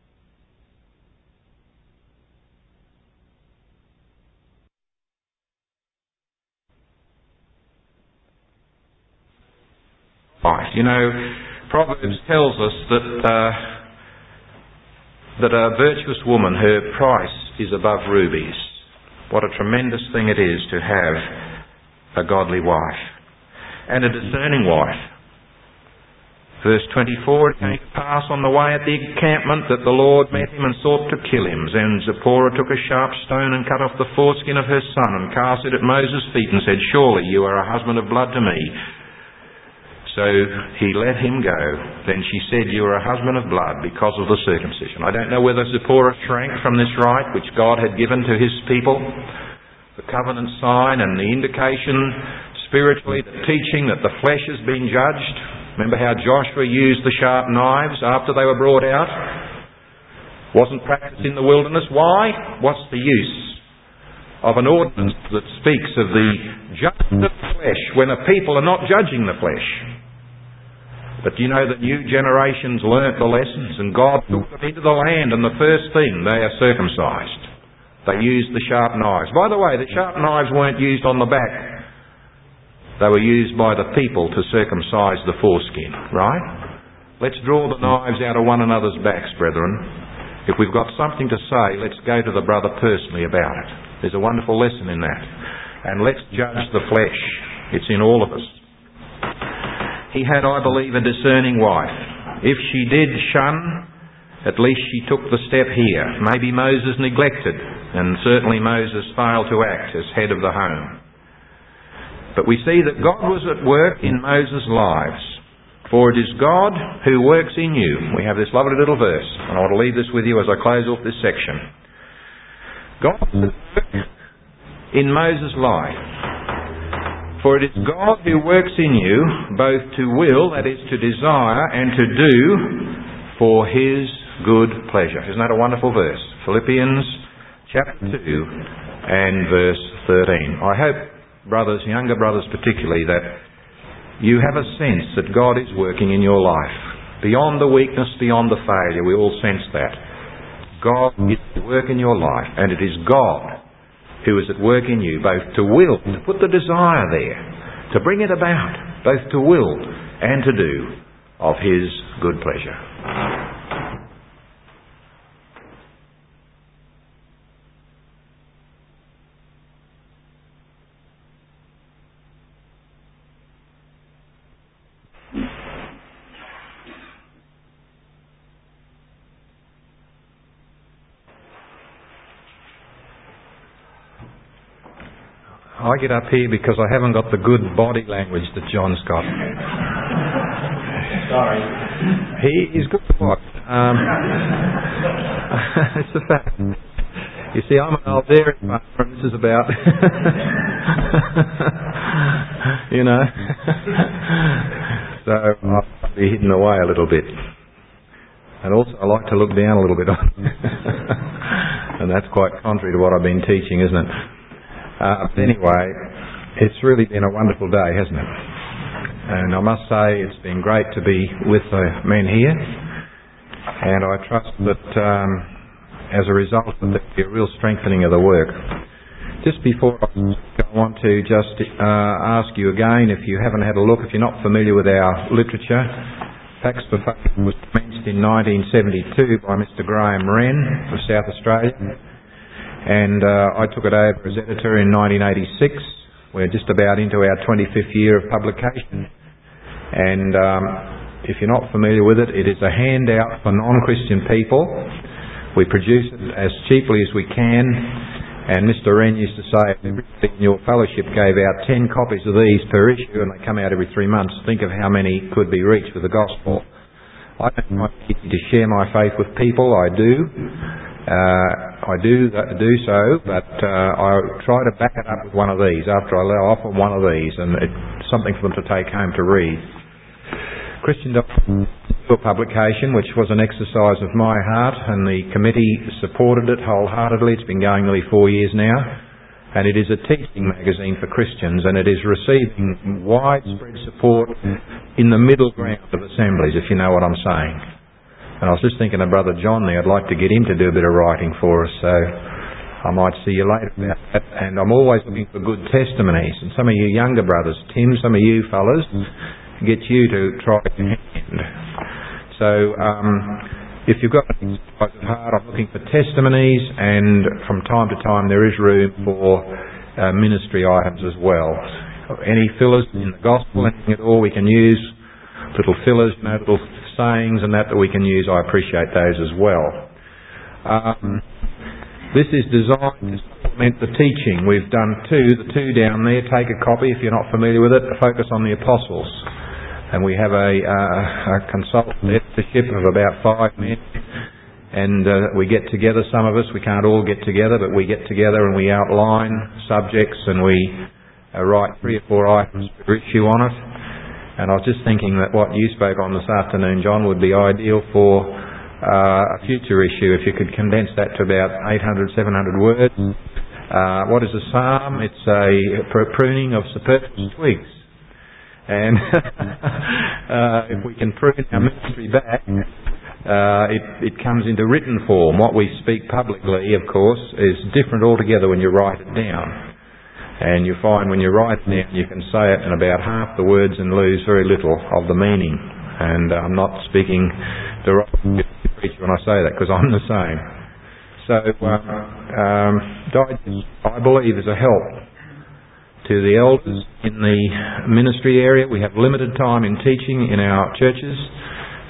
life. You know, Proverbs tells us that a virtuous woman, her price is above rubies. What a tremendous thing it is to have a godly wife. And a discerning wife. Verse 24, it came to pass on the way at the encampment that the Lord met him and sought to kill him. Then Zipporah took a sharp stone and cut off the foreskin of her son and cast it at Moses' feet and said, "Surely you are a husband of blood to me." So he let him go. Then she said, "You are a husband of blood because of the circumcision." I don't know whether Zipporah shrank from this right which God had given to His people, the covenant sign and the indication spiritually, the teaching that the flesh has been judged. Remember how Joshua used the sharp knives after they were brought out? Wasn't practiced in the wilderness. Why? What's the use of an ordinance that speaks of the judgment of the flesh when a people are not judging the flesh? But you know that new generations learnt the lessons and God took them into the land, and the first thing, they are circumcised. They used the sharp knives. By the way, the sharp knives weren't used on the back. They were used by the people to circumcise the foreskin, right? Let's draw the knives out of one another's backs, brethren. If we've got something to say, let's go to the brother personally about it. There's a wonderful lesson in that. And let's judge the flesh. It's in all of us. He had, I believe, a discerning wife. If she did shun, at least she took the step here. Maybe Moses neglected, and certainly Moses failed to act as head of the home. But we see that God was at work in Moses' lives. For it is God who works in you. We have this lovely little verse, and I want to leave this with you as I close off this section. God was at work in Moses' life. For it is God who works in you, both to will, that is to desire, and to do for His good pleasure. Isn't that a wonderful verse? Philippians chapter 2 and verse 13. I hope, brothers, younger brothers particularly, that you have a sense that God is working in your life. Beyond the weakness, beyond the failure, we all sense that. God is at work in your life, and it is God who is at work in you, both to will, to put the desire there, to bring it about, both to will and to do of His good pleasure. I get up here because I haven't got the good body language that John's got. Sorry. He is good for what? It's a fact. You see, I'm an old dairy farmer and this is about... you know. So I'll be hidden away a little bit. And also I like to look down a little bit. And that's quite contrary to what I've been teaching, isn't it? But anyway, it's really been a wonderful day, hasn't it? And I must say it's been great to be with the men here. And I trust that as a result of that, there'll be a real strengthening of the work. Just before I go, I want to just ask you again, if you haven't had a look, if you're not familiar with our literature, Pax for Faith was commenced in 1972 by Mr. Graham Wren of South Australia. And I took it over as editor in 1986. We're just about into our 25th year of publication. And if you're not familiar with it, it is a handout for non-Christian people. We produce it as cheaply as we can. And Mr. Wren used to say, if everybody in your fellowship gave out 10 copies of these per issue, and they come out every 3 months, think of how many could be reached with the gospel. I don't mind to share my faith with people, I do. I do so, but I try to back it up with one of these after I let off on one of these, and it's something for them to take home to read. Christian Doctrine publication, which was an exercise of my heart, and the committee supported it wholeheartedly. It's been going nearly 4 years now, and it is a teaching magazine for Christians, and it is receiving widespread support in the middle ground of assemblies, if you know what I'm saying. And I was just thinking of Brother John there. I'd like to get him to do a bit of writing for us, so I might see you later about that. And I'm always looking for good testimonies. And some of you younger brothers, Tim, some of you fellas, get you to try your hand. So if you've got an exercise at heart, I'm looking for testimonies, and from time to time there is room for ministry items as well. Any fillers in the gospel, anything at all we can use, little fillers, little sayings and that we can use, I appreciate those as well. This is designed to supplement the teaching. We've done the two down there. Take a copy if you're not familiar with it. Focus on the Apostles. And we have a consultant editorship of about 5 men. And we get together, some of us, we can't all get together, but we get together and we outline subjects and we write 3 or 4 items per issue on it. And I was just thinking that what you spoke on this afternoon, John, would be ideal for a future issue if you could condense that to about 800, 700 words. What is a psalm? It's a pruning of superfluous twigs. And if we can prune our ministry back, it comes into written form. What we speak publicly, of course, is different altogether when you write it down. And you find when you write it down, you can say it in about half the words and lose very little of the meaning. And I'm not speaking derogatively to preach when I say that, because I'm the same. So, digest, I believe, is a help to the elders in the ministry area. We have limited time in teaching in our churches,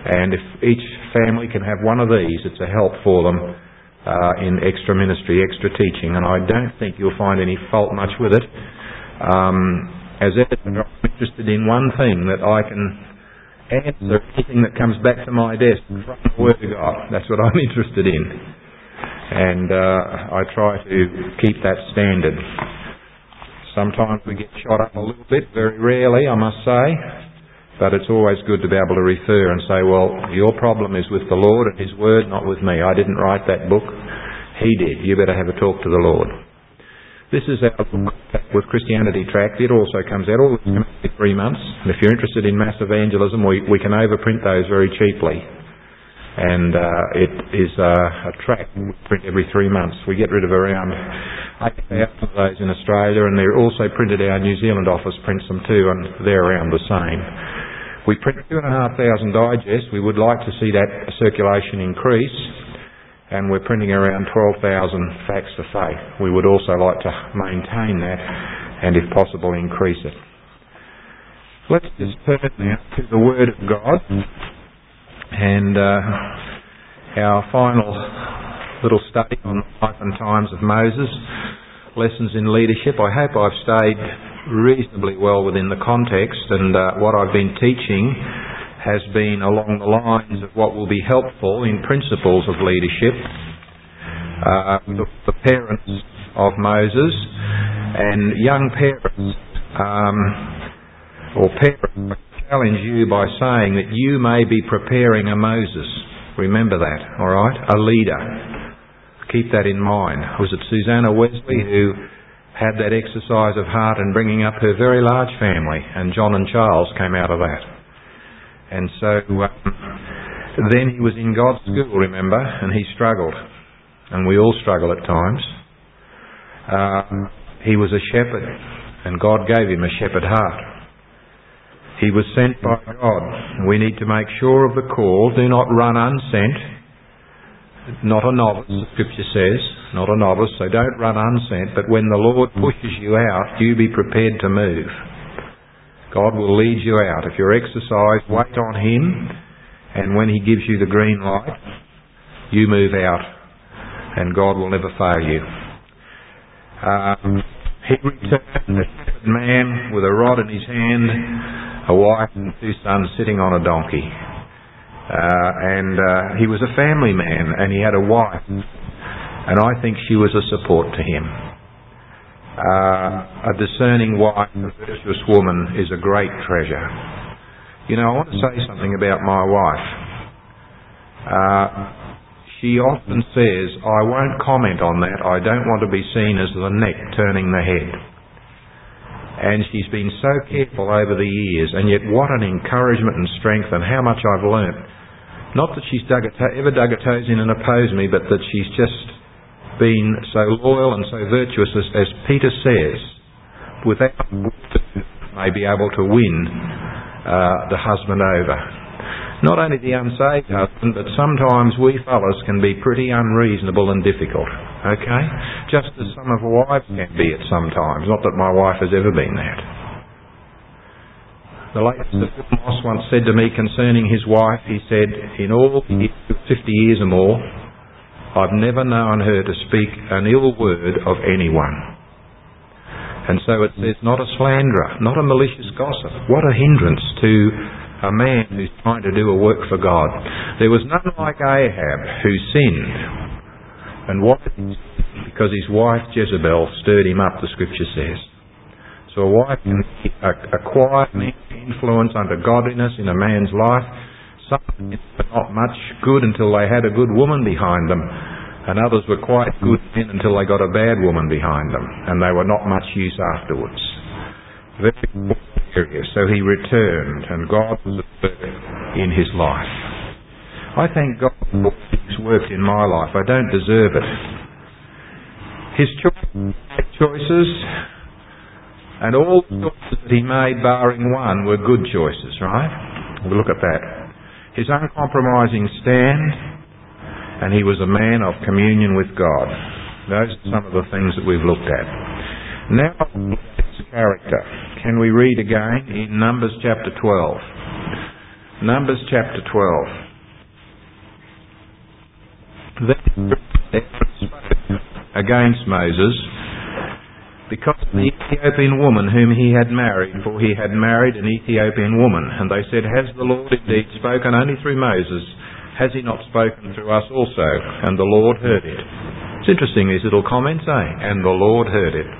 And if each family can have one of these, it's a help for them in extra ministry, extra teaching. And I don't think you'll find any fault much with it. As editor, I'm interested in one thing, that I can answer anything that comes back to my desk from the Word of God. That's what I'm interested in. And I try to keep that standard. Sometimes we get shot up a little bit, very rarely, I must say. But it's always good to be able to refer and say, well, your problem is with the Lord and His Word, not with me. I didn't write that book. He did. You better have a talk to the Lord. This is our book with Christianity Tract. It also comes out every 3 months. And if you're interested in mass evangelism, we can overprint those very cheaply. And it is a tract we print every 3 months. We get rid of around 8,000 of those in Australia, and they're also printed. Our New Zealand office prints them too, and they're around the same. We print 2,500 digests. We would like to see that circulation increase, and we're printing around 12,000 facts of faith. We would also like to maintain that, and if possible, increase it. Let's just turn now to the Word of God. And our final little study on the life and times of Moses, lessons in leadership. I hope I've stayed reasonably well within the context, and what I've been teaching has been along the lines of what will be helpful in principles of leadership. The parents of Moses and young parents, or parents, challenge you by saying that you may be preparing a Moses. Remember that, all right? A leader. Keep that in mind. Was it Susanna Wesley who had that exercise of heart in bringing up her very large family, and John and Charles came out of that. And so then he was in God's school, remember, and he struggled. And we all struggle at times. He was a shepherd, and God gave him a shepherd heart. He was sent by God. We need to make sure of the call. Do not run unsent. Not a novice, the Scripture says. Not a novice, so don't run unsent. But when the Lord pushes you out, you be prepared to move. God will lead you out. If you're exercised, wait on Him. And when He gives you the green light, you move out. And God will never fail you. He returned, a shepherd man with a rod in his hand, a wife and 2 sons sitting on a donkey. He was a family man, and he had a wife, and I think she was a support to him. A discerning wife, a virtuous woman, is a great treasure. You know, I want to say something about my wife. She often says, I won't comment on that. I don't want to be seen as the neck turning the head. And she's been so careful over the years, and yet what an encouragement and strength, and how much I've learnt. Not that she's ever dug her toes in and opposed me, but that she's just been so loyal and so virtuous, as Peter says, without may be able to win the husband over. Not only the unsaved husband, but sometimes we fellas can be pretty unreasonable and difficult. Okay? Just as some of our wives can be at some times. Not that my wife has ever been that. The late Sir Phil Moss once said to me concerning his wife, he said, in all 50 years or more, I've never known her to speak an ill word of anyone. And so it says, not a slanderer, not a malicious gossip. What a hindrance to a man who's trying to do a work for God. There was none like Ahab who sinned. And why? Because his wife Jezebel stirred him up, the Scripture says. So a wife can acquire influence under godliness in a man's life. Some were not much good until they had a good woman behind them, and others were quite good men until they got a bad woman behind them, and they were not much use afterwards. Very important area. So he returned, and God was at work in his life. I thank God for all He's worked in my life. I don't deserve it. His choices, and all the choices that he made, barring one, were good choices, right? We'll look at that. His uncompromising stand, and he was a man of communion with God. Those are some of the things that we've looked at. Now, his character. Can we read again in Numbers chapter 12? Numbers chapter 12. Then Aaron spoke against Moses because of the Ethiopian woman whom he had married, for he had married an Ethiopian woman. And they said, "Has the Lord indeed spoken only through Moses? Has he not spoken through us also?" And the Lord heard it. It's interesting, these little comments, And the Lord heard it.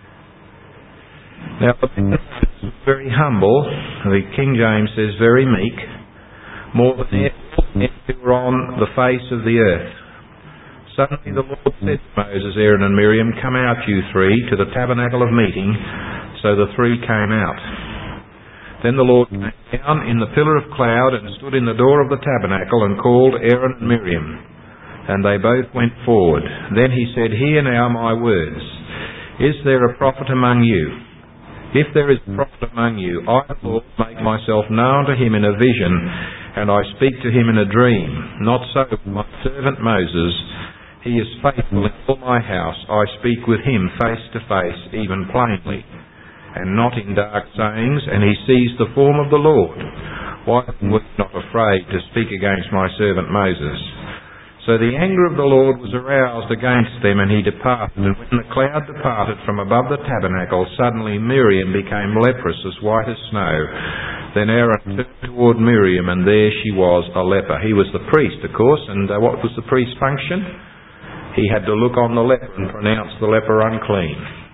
Now, very humble. The King James says very meek. More than ever who were on the face of the earth. Suddenly the Lord said to Moses, Aaron and Miriam, "Come out, you three, to the tabernacle of meeting." So the three came out. Then the Lord came down in the pillar of cloud and stood in the door of the tabernacle and called Aaron and Miriam. And they both went forward. Then he said, "Hear now my words. Is there a prophet among you? If there is a prophet among you, I, the Lord, make myself known to him in a vision, and I speak to him in a dream. Not so with my servant Moses. He is faithful in all my house. I speak with him face to face, even plainly, and not in dark sayings, and he sees the form of the Lord. Why were you not afraid to speak against my servant Moses?" So the anger of the Lord was aroused against them, and he departed. And when the cloud departed from above the tabernacle, suddenly Miriam became leprous, as white as snow. Then Aaron turned toward Miriam, and there she was, a leper. He was the priest, of course, and what was the priest's function? He had to look on the leper and pronounce the leper unclean.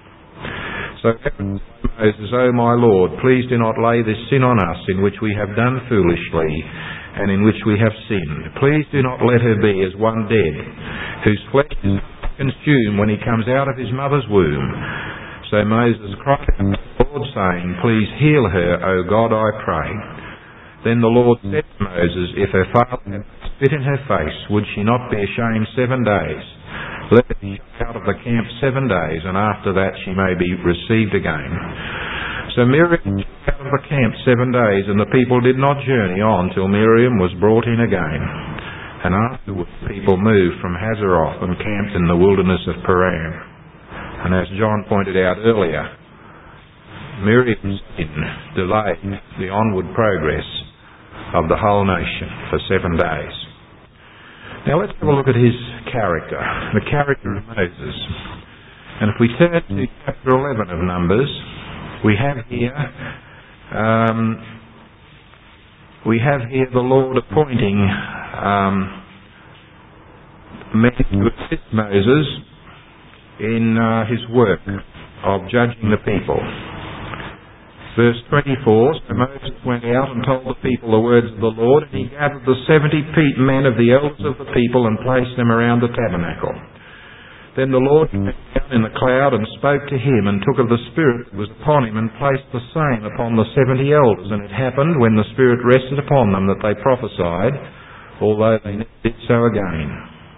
So Aaron said to Moses, "O my Lord, please do not lay this sin on us, in which we have done foolishly, and in which we have sinned. Please do not let her be as one dead, whose flesh is consumed when he comes out of his mother's womb." So Moses cried out to the Lord, saying, "Please heal her, O God, I pray." Then the Lord said to Moses, "If her father had spit in her face, would she not be ashamed 7 days? Let her be shut out of the camp 7 days, and after that she may be received again." So Miriam was out of the camp 7 days, and the people did not journey on till Miriam was brought in again. And afterwards the people moved from Hazeroth and camped in the wilderness of Paran. And as John pointed out earlier, Miriam's sin delayed the onward progress of the whole nation for 7 days. Now let's have a look at his character, the character of Moses. And if we turn to chapter 11 of Numbers, we have here the Lord appointing men to assist Moses in his work of judging the people. Verse 24, so Moses went out and told the people the words of the Lord, and he gathered the 70 men of the elders of the people and placed them around the tabernacle. Then the Lord came down in the cloud and spoke to him, and took of the Spirit that was upon him and placed the same upon the 70 elders. And it happened, when the Spirit rested upon them, that they prophesied, although they never did so again.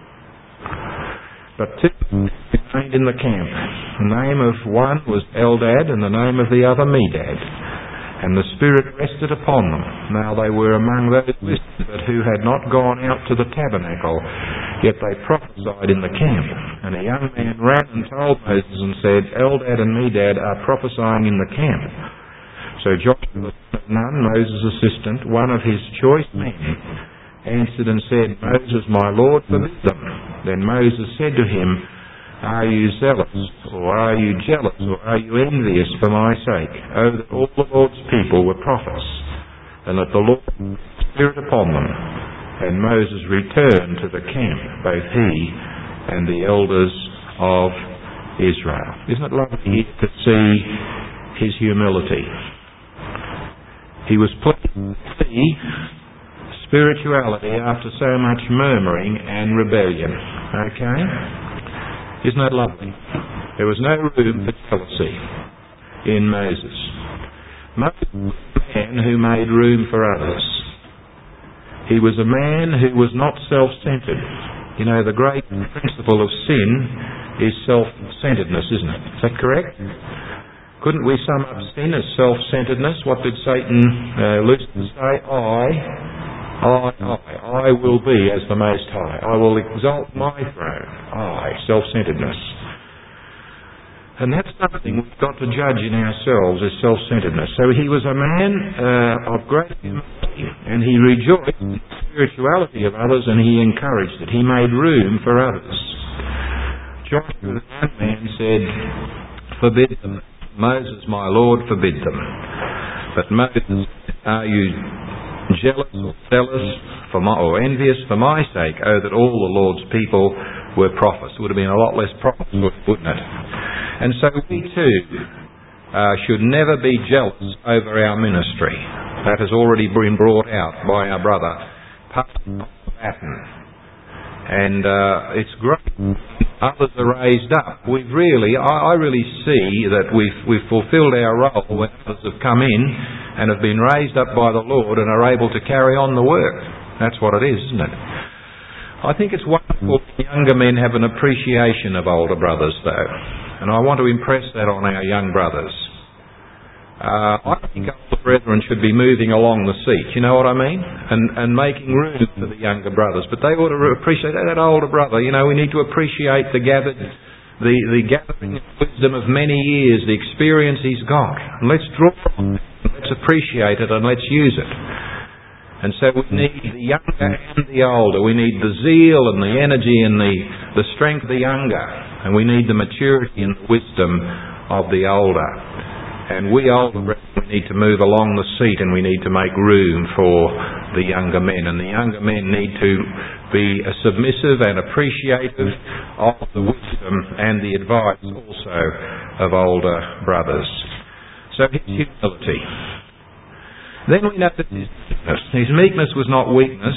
But 2 remained in the camp. The name of one was Eldad, and the name of the other Medad. And the Spirit rested upon them. Now they were among those listed, but who had not gone out to the tabernacle, yet they prophesied in the camp. And a young man ran and told Moses and said, "Eldad and Medad are prophesying in the camp." So Joshua the son of Nun, Moses' assistant, one of his choice men, answered and said, "Moses, my Lord, forbid them." Then Moses said to him, "Are you zealous, or are you jealous, or are you envious for my sake? Oh, that all the Lord's people were prophets, and that the Lord put the Spirit upon them." And Moses returned to the camp, both he and the elders of Israel. Isn't it lovely to see his humility? He was pleased to see spirituality after so much murmuring and rebellion. Okay? Isn't that lovely? There was no room for jealousy in Moses. Moses was a man who made room for others. He was a man who was not self-centred. You know, the great principle of sin is self-centredness, isn't it? Is that correct? Couldn't we sum up sin as self-centredness? What did Satan Lucifer say? I will be as the Most High. I will exalt my throne. Self-centredness. And that's something we've got to judge in ourselves as self-centeredness. So he was a man of great humility, and he rejoiced in the spirituality of others, and he encouraged it. He made room for others. Joshua, the young man, said, "Forbid them. Moses, my Lord, forbid them." But Moses, "Are you jealous or zealous or envious for my sake? Oh, that all the Lord's people were prophets." It would have been a lot less prophets, wouldn't it? And so we too should never be jealous over our ministry. That has already been brought out by our brother, Pastor Batten. And it's great. Others are raised up. I really see that we've fulfilled our role when others have come in and have been raised up by the Lord and are able to carry on the work. That's what it is, isn't it? I think it's wonderful that younger men have an appreciation of older brothers, though. And I want to impress that on our young brothers. I think older brethren should be moving along the seat, you know what I mean? And making room for the younger brothers. But they ought to appreciate that older brother. You know, we need to appreciate the gathering of wisdom of many years, the experience he's got. And let's draw on it, let's appreciate it, and let's use it. And so we need the younger and the older. We need the zeal and the energy and the strength of the younger. And we need the maturity and the wisdom of the older. And we older brethren need to move along the seat, and we need to make room for the younger men. And the younger men need to be submissive and appreciative of the wisdom and the advice also of older brothers. So his humility. Then we know that his meekness. His meekness was not weakness.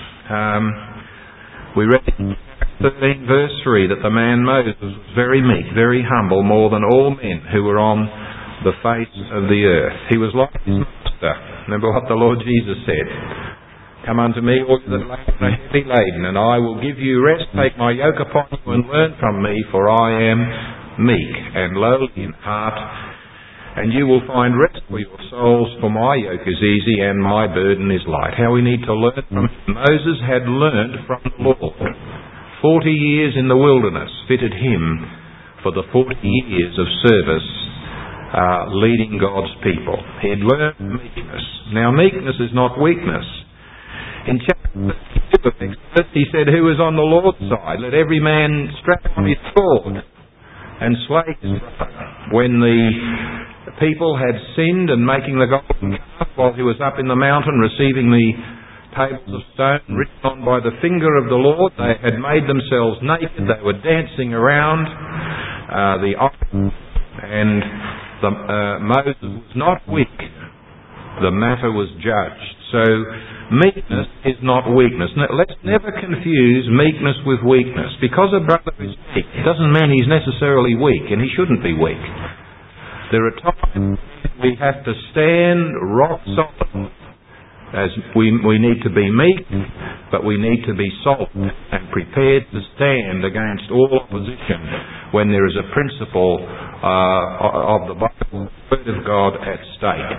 We read in 13 verse 3 that the man Moses was very meek, very humble, more than all men who were on the face of the earth. He was like his master. Remember what the Lord Jesus said. "Come unto me, all you that labor and are heavy laden, and I will give you rest. Take my yoke upon you and learn from me, for I am meek and lowly in heart, and you will find rest for your souls, for my yoke is easy and my burden is light." How we need to learn from him. Moses had learned from the Lord. 40 years in the wilderness fitted him for the 40 years of service leading God's people. He had learned meekness. Now meekness is not weakness. In chapter 32 of Exodus, he said, "Who is on the Lord's side? Let every man strap on his sword and slay his brother." When the people had sinned and making the golden calf while he was up in the mountain receiving the tables of stone written on by the finger of the Lord, they had made themselves naked. They were dancing around the altar, and Moses was not weak. The matter was judged. So meekness is not weakness. Now, let's never confuse meekness with weakness. Because a brother is meek, it doesn't mean he's necessarily weak, and he shouldn't be weak. There are times we have to stand rock solid. As we need to be meek, but we need to be solid and prepared to stand against all opposition when there is a principle of the Bible, the Word of God, at stake.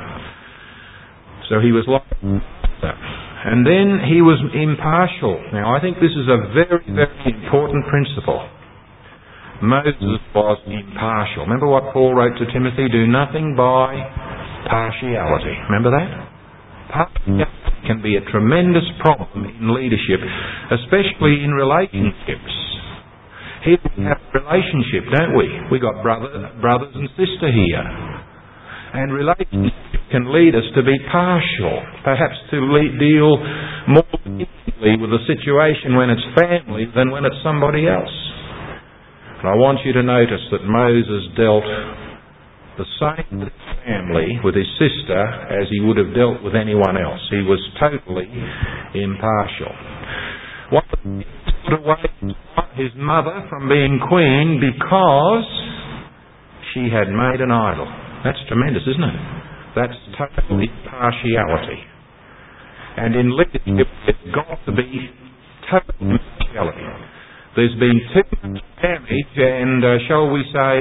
So he was like that. And then he was impartial. Now I think this is a very, very important principle. Moses was impartial. Remember what Paul wrote to Timothy? Do nothing by partiality. Remember that? Partiality can be a tremendous problem in leadership, especially in relationships. Here we have a relationship, don't we? We've got brothers and sister here. And relationship can lead us to be partial, perhaps to deal more easily with a situation when it's family than when it's somebody else. And I want you to notice that Moses dealt the same with his family, with his sister, as he would have dealt with anyone else. He was totally impartial. One put away his mother from being queen because she had made an idol. That's tremendous, isn't it? That's total impartiality. And in leadership, it's got to be total impartiality. There's been too much damage and, shall we say,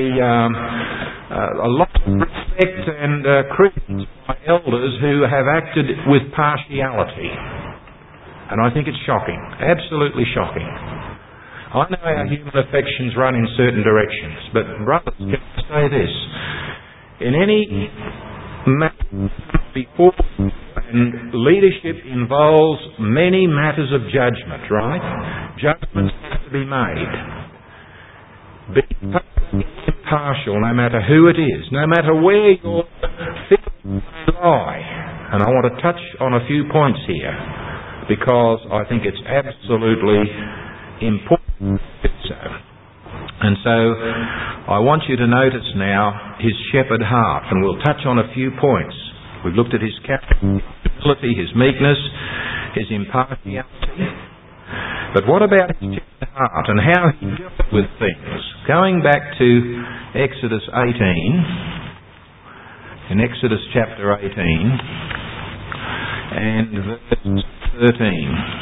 a lot of respect and credence by elders who have acted with partiality. And I think it's shocking, absolutely shocking. I know our human affections run in certain directions, but brothers, can I say this? In any matter before, and leadership involves many matters of judgment, right? Judgments have to be made. Be impartial no matter who it is, no matter where your feelings lie. And I want to touch on a few points here, because I think it's absolutely important to do so. And so I want you to notice now his shepherd heart, and we'll touch on a few points. We've looked at his character, his ability, his meekness, his impartiality. But what about his shepherd heart and how he dealt with things? Going back to Exodus 18, in Exodus chapter 18 and verse 13.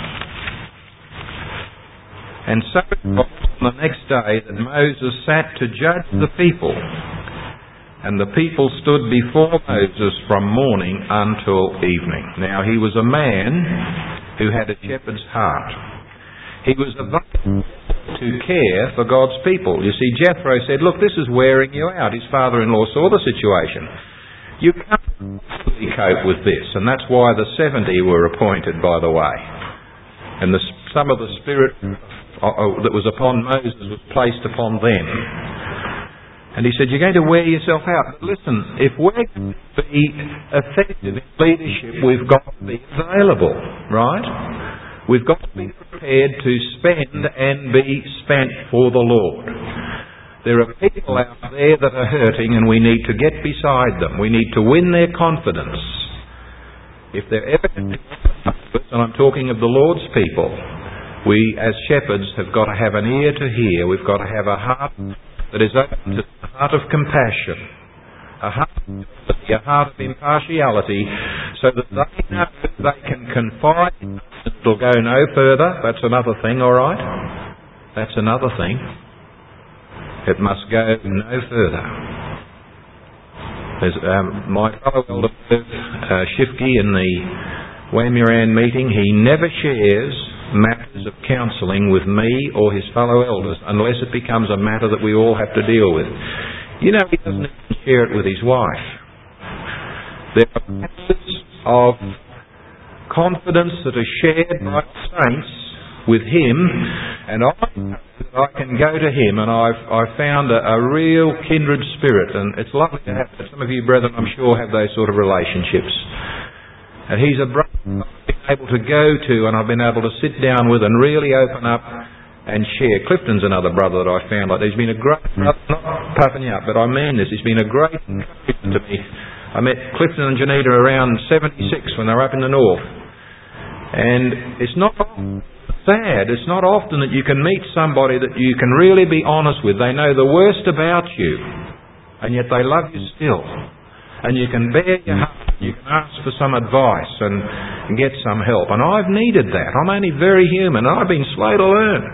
And so it was on the next day that Moses sat to judge the people, and the people stood before Moses from morning until evening. Now he was a man who had a shepherd's heart. He was available to care for God's people. You see, Jethro said, look, this is wearing you out. His father-in-law saw the situation. You can't really cope with this. And that's why the 70 were appointed, by the way. And some of the spirit that was upon Moses was placed upon them. And he said, you're going to wear yourself out. But listen, if we're going to be effective in leadership, we've got to be available, right? We've got to be prepared to spend and be spent for the Lord. There are people out there that are hurting, and we need to get beside them. We need to win their confidence. If they're ever going to be, and I'm talking of the Lord's people, we as shepherds have got to have an ear to hear. We've got to have a heart that is open to the heart of compassion, a heart of impartiality, so that they know they can confide in us. It'll go no further. That's another thing, all right? That's another thing. It must go no further. There's my fellow elder, Shifke, in the Wamuran meeting, he never shares matters of counselling with me or his fellow elders unless it becomes a matter that we all have to deal with. You know, he doesn't even share it with his wife. There are matters of confidence that are shared by saints with him, and I can go to him, and I've found a real kindred spirit, and it's lovely to have that. Some of you brethren, I'm sure, have those sort of relationships. And he's a brother I've been able to go to, and I've been able to sit down with and really open up and share. Clifton's another brother that I found like that. He's been a great brother, not puffing you up, but I mean this. He's been a great encouragement to me. I met Clifton and Janita around 76 when they were up in the north. And it's not sad. It's not often that you can meet somebody that you can really be honest with. They know the worst about you, and yet they love you still. And you can bear your heart. You can ask for some advice and get some help. And I've needed that. I'm only very human. I've been slow to learn.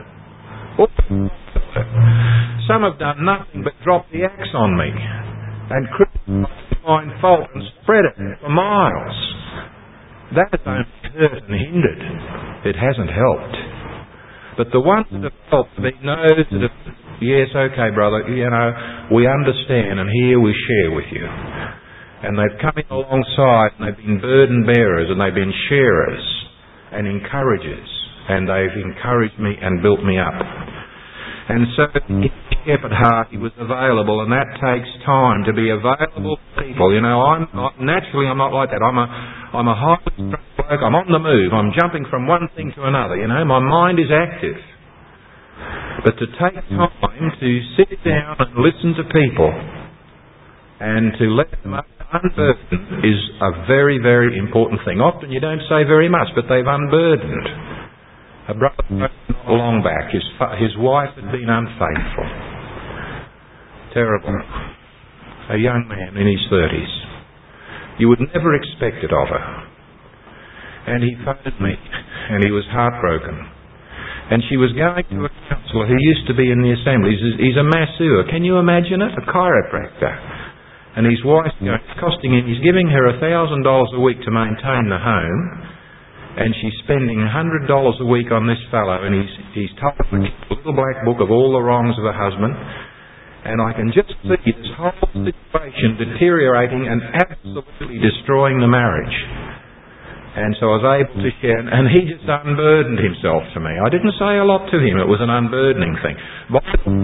Some have done nothing but drop the axe on me and find fault and spread it for miles. That has only hurt and hindered. It hasn't helped. But the ones that have helped me know that, yes, okay, brother, you know, we understand, and here we share with you. And they've come in alongside, and they've been burden bearers, and they've been sharers and encouragers, and they've encouraged me and built me up. And so in his shepherd heart he was available, and that takes time to be available to people. You know, I'm not like that. I'm a highly strung bloke. I'm on the move. I'm jumping from one thing to another. You know, my mind is active. But to take time to sit down and listen to people and to let them unburden is a very, very important thing. Often you don't say very much, but they've unburdened. A brother not long back, his wife had been unfaithful. Terrible. A young man in his 30s. You would never expect it of her. And he phoned me, and he was heartbroken. And she was going to a counsellor who used to be in the assemblies. He's a masseur. Can you imagine it? A chiropractor. And his wife's going, it's costing him, he's giving her $1,000 a week to maintain the home. and she's spending $100 a week on this fellow, and he's told her a little black book of all the wrongs of her husband, and I can just see this whole situation deteriorating and absolutely destroying the marriage. And so I was able to share, and he just unburdened himself to me. I didn't say a lot to him, it was an unburdening thing. But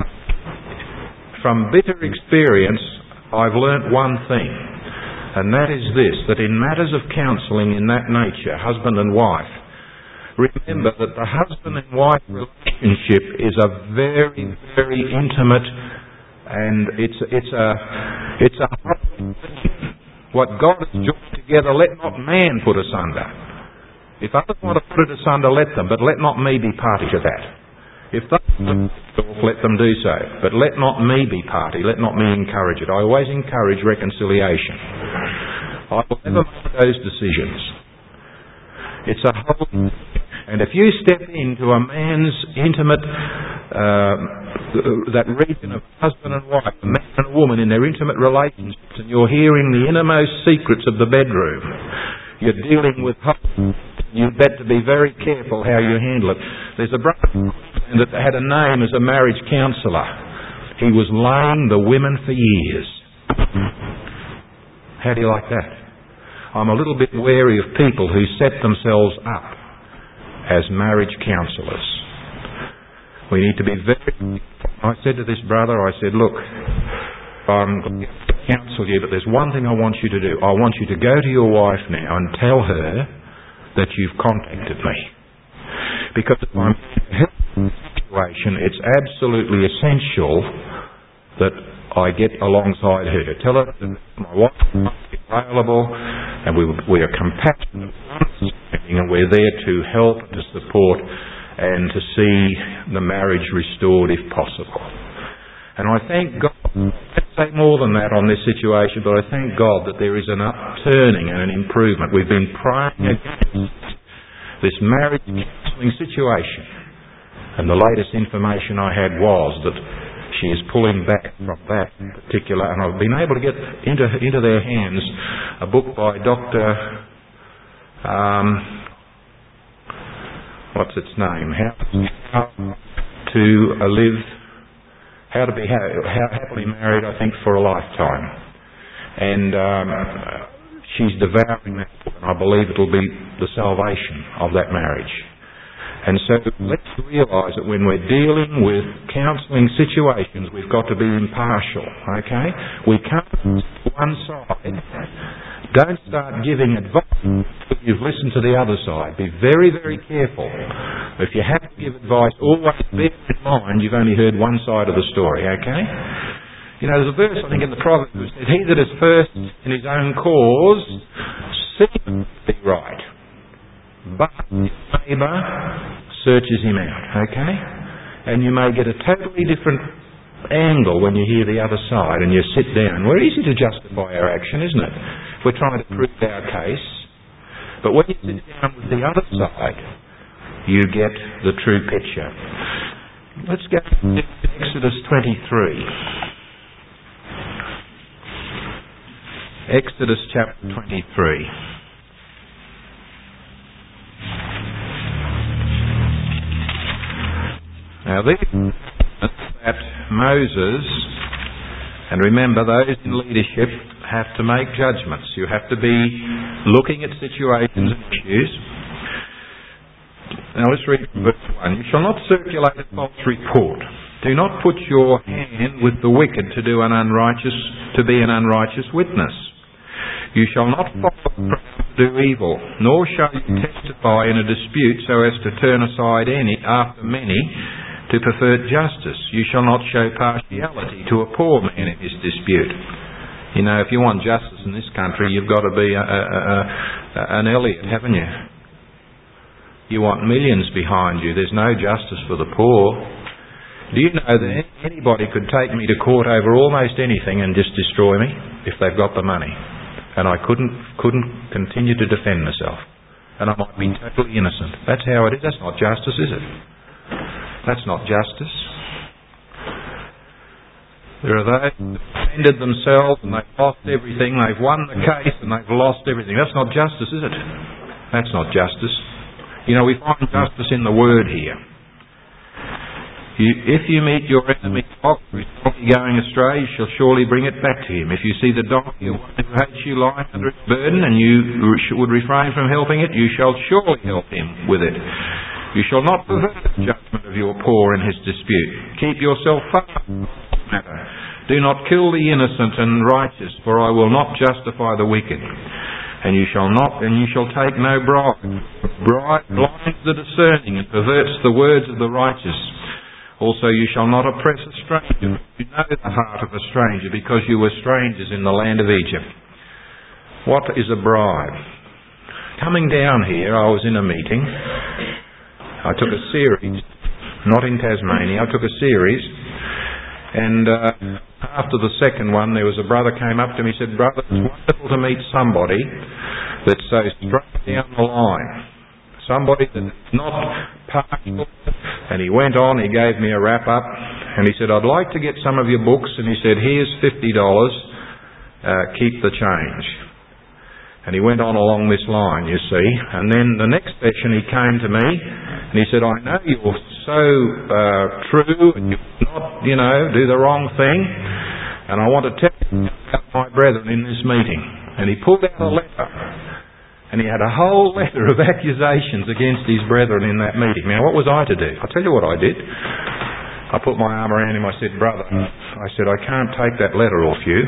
from bitter experience, I've learnt one thing, and that is this, that in matters of counselling in that nature, husband and wife, remember that the husband and wife relationship is a very, very intimate, and it's a holy thing. What God has joined together, let not man put asunder. If others want to put it asunder, let them, but let not me be party to that. If they let them do so, but let not me be party, let not me encourage it. I always encourage reconciliation. I will never make those decisions. It's a whole thing. And if you step into a man's intimate, that region of husband and wife, a man and a woman in their intimate relationships, and you're hearing the innermost secrets of the bedroom, you're dealing with husband, you've got to be very careful how you handle it. There's a brother that had a name as a marriage counsellor. He was laying the women for years. How do you like that? I'm a little bit wary of people who set themselves up as marriage counsellors. We need to be very... I said to this brother, I said, look, I'm going to counsel you, but there's one thing I want you to do. I want you to go to your wife now and tell her that you've contacted me. Because if I'm in a helpful situation, it's absolutely essential that I get alongside her. Tell her that my wife is available, and we are compassionate, and we're there to help, to support, and to see the marriage restored if possible. And I thank God, let's say more than that on this situation, but I thank God that there is an upturning and an improvement. We've been praying against this marriage counselling situation, and the latest information I had was that she is pulling back from that particular, and I've been able to get into their hands a book by Dr. What's its name? How to be happily married, I think, for a lifetime. And she's devouring that book, and I believe it'll be the salvation of that marriage. And so let's realise that when we're dealing with counselling situations, we've got to be impartial, okay? We can't do one side. Don't start giving advice when you've listened to the other side. Be very, very careful. If you have to give advice, always bear in mind you've only heard one side of the story, okay? You know, there's a verse, I think, in the Proverbs that says, he that is first in his own cause seemeth to be right, but his neighbour searches him out, okay? And you may get a totally different angle when you hear the other side and you sit down. We're easy to justify our action, isn't it? We're trying to prove our case. But when you sit down with the other side, you get the true picture. Let's go to Exodus 23. Exodus chapter 23. Now these that Moses, and remember those in leadership have to make judgments. You have to be looking at situations and issues. Now let's read from verse 1. You shall not circulate a false report. Do not put your hand with the wicked to be an unrighteous witness. You shall not follow to do evil, nor shall you testify in a dispute so as to turn aside after many to pervert justice. You shall not show partiality to a poor man in his dispute. You know, if you want justice in this country, you've got to be an Elliot, haven't you? You want millions behind you. There's no justice for the poor. Do you know that anybody could take me to court over almost anything and just destroy me if they've got the money? And I couldn't continue to defend myself. And I might be totally innocent. That's how it is. That's not justice, is it? That's not justice. There are those who defended themselves and they've lost everything. They've won the case and they've lost everything. That's not justice, is it? That's not justice. We find justice in the word here. If you meet your enemy going astray, you shall surely bring it back to him. If you see the donkey of one who hates you lying under its burden, and you would refrain from helping it, you shall surely help him with it. You shall not pervert the judgment of your poor in his dispute. Keep yourself far from the matter. Do not kill the innocent and righteous, for I will not justify the wicked. And you shall take no bribe. Bribe blinds the discerning and perverts the words of the righteous. Also you shall not oppress a stranger. You know the heart of a stranger, because you were strangers in the land of Egypt. What is a bribe? Coming down here, I was in a meeting. I took a series, not in Tasmania, I took a series, and after the second one, there was a brother came up to me and said, "Brother, it's wonderful to meet somebody that's so straight down the line. Somebody that's not partial." And he went on, he gave me a wrap up, and he said, "I'd like to get some of your books." And he said, "Here's $50, keep the change." And he went on along this line, you see. And then the next session he came to me, and he said, "I know you're so true, and you'll not, do the wrong thing. And I want to tell you about my brethren in this meeting." And he pulled out a letter. And he had a whole letter of accusations against his brethren in that meeting. Now, what was I to do? I'll tell you what I did. I put my arm around him. I said, "Brother," I said, "I can't take that letter off you.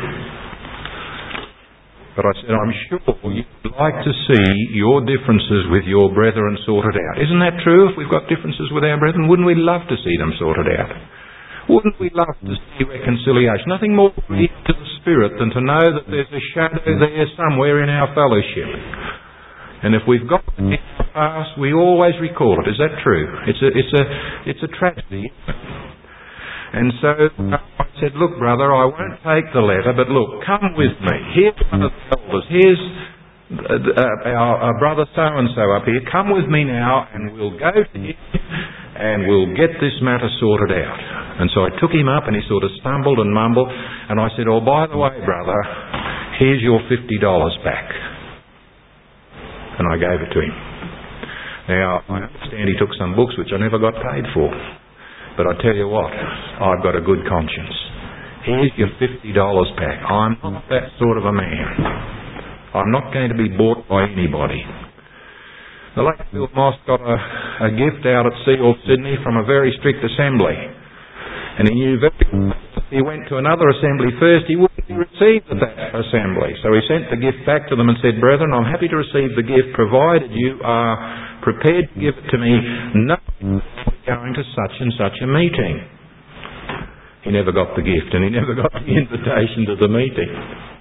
But I said, I'm sure you'd like to see your differences with your brethren sorted out. Isn't that true? If we've got differences with our brethren, wouldn't we love to see them sorted out? Wouldn't we love to see reconciliation? Nothing more grievous to the spirit than to know that there's a shadow there somewhere in our fellowship. And if we've got it in the past, we always recall it. Is that true? It's a tragedy, isn't it? And so I said, "Look, brother, I won't take the letter, but look, come with me. Here's one of the elders. Here's our brother so-and-so up here. Come with me now, and we'll go to him, and we'll get this matter sorted out." And so I took him up, and he sort of stumbled and mumbled, and I said, "Oh, by the way, brother, here's your $50 back." And I gave it to him. Now, I understand he took some books which I never got paid for. But I tell you what, I've got a good conscience. Here's your $50 back. I'm not that sort of a man. I'm not going to be bought by anybody. The late Bill Moss got a gift out at Seagull, Sydney from a very strict assembly. And he knew very well if he went to another assembly first, he wouldn't be received at that assembly. So he sent the gift back to them and said, "Brethren, I'm happy to receive the gift, provided you are prepared to give it to me, knowing going to such and such a meeting." He never got the gift, and he never got the invitation to the meeting.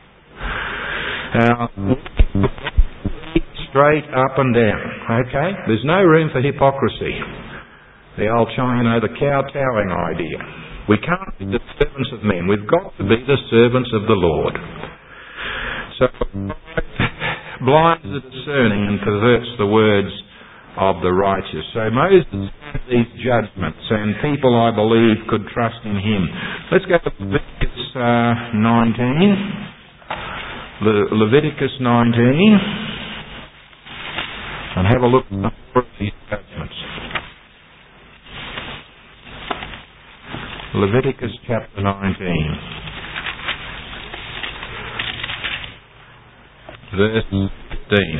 Now, straight up and down, okay? There's no room for hypocrisy. The old China, the kowtowing idea. We can't be the servants of men. We've got to be the servants of the Lord. So, blinds the discerning and perverts the words of the righteous. So Moses had these judgments, and people, I believe, could trust in him. Let's go to Leviticus 19. Leviticus 19. And have a look at these judgments. Leviticus chapter 19. Verse 15.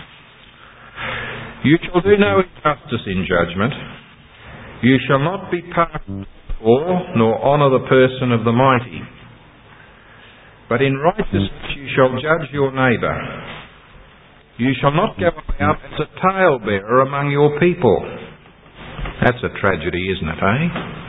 "You shall do no injustice in judgment. You shall not be partial or nor honour the person of the mighty. But in righteousness you shall judge your neighbour. You shall not go about as a talebearer among your people." That's a tragedy, isn't it, eh?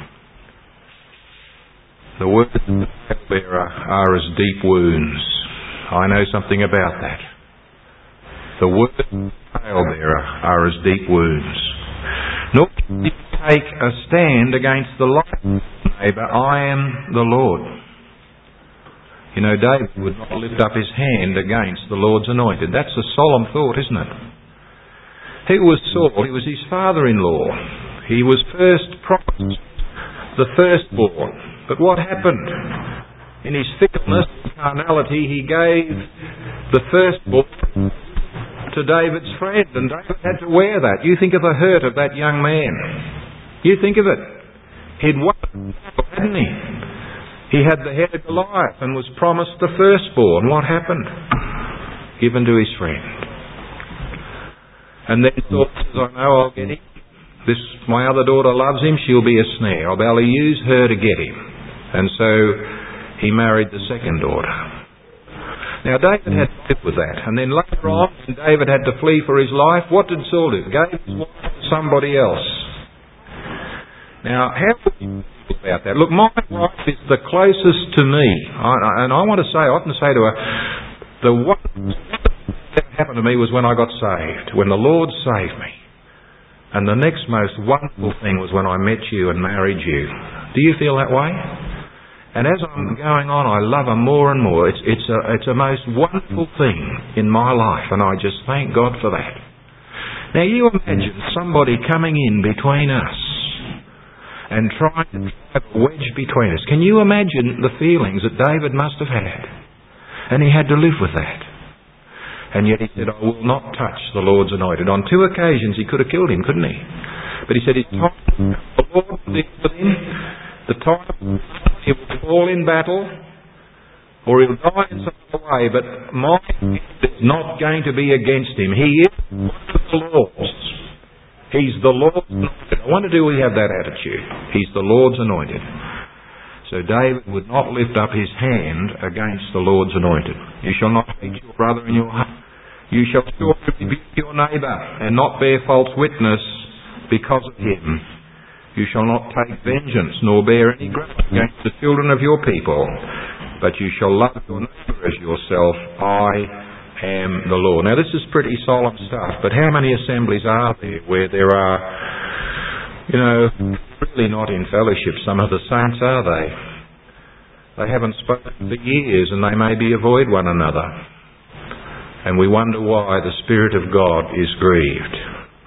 The words of the talebearer are as deep wounds. I know something about that. The words of the talebearer are as deep wounds. Nor can you take a stand against the life of your neighbour. I am the Lord. You know, David would not lift up his hand against the Lord's anointed. That's a solemn thought, isn't it? He was Saul. He was his father-in-law. He was first promised the firstborn. But what happened? In his fickleness and carnality, he gave the firstborn to David's friend, and David had to wear that. You think of the hurt of that young man. You think of it. He'd won, hadn't he? He had the head of Goliath and was promised the firstborn. What happened? Given to his friend. And then thought, I know I'll get him. My other daughter loves him, she'll be a snare. I'll be able to use her to get him. And so he married the second daughter. Now David had to live with that. And then later on, when David had to flee for his life, what did Saul do? Gave his wife to somebody else. Now, how would you feel about that? Look, my wife is the closest to me. And I want to say, I often say to her, the one that happened to me was when I got saved, when the Lord saved me. And the next most wonderful thing was when I met you and married you. Do you feel that way? And as I'm going on, I love her more and more. It's a most wonderful thing in my life, and I just thank God for that. Now you imagine somebody coming in between us and trying to drive a wedge between us. Can you imagine the feelings that David must have had? And he had to live with that. And yet he said, I will not touch the Lord's anointed. On 2 occasions he could have killed him, couldn't he? But he said, the Lord will deal with him. The time he will fall in battle, or he'll die in some other way, but my hand is not going to be against him. He is one of the Lord's. He's the Lord's anointed. I wonder, do we have that attitude? He's the Lord's anointed. So David would not lift up his hand against the Lord's anointed. You shall not hate your brother in your heart. You shall surely rebuke your neighbour, and not bear false witness because of him. You shall not take vengeance, nor bear any grudge against the children of your people, but you shall love your neighbour as yourself. I am the Lord. Now this is pretty solemn stuff, but how many assemblies are there where there are, really not in fellowship? Some of the saints, are they? They haven't spoken for years, and they maybe avoid one another. And we wonder why the Spirit of God is grieved.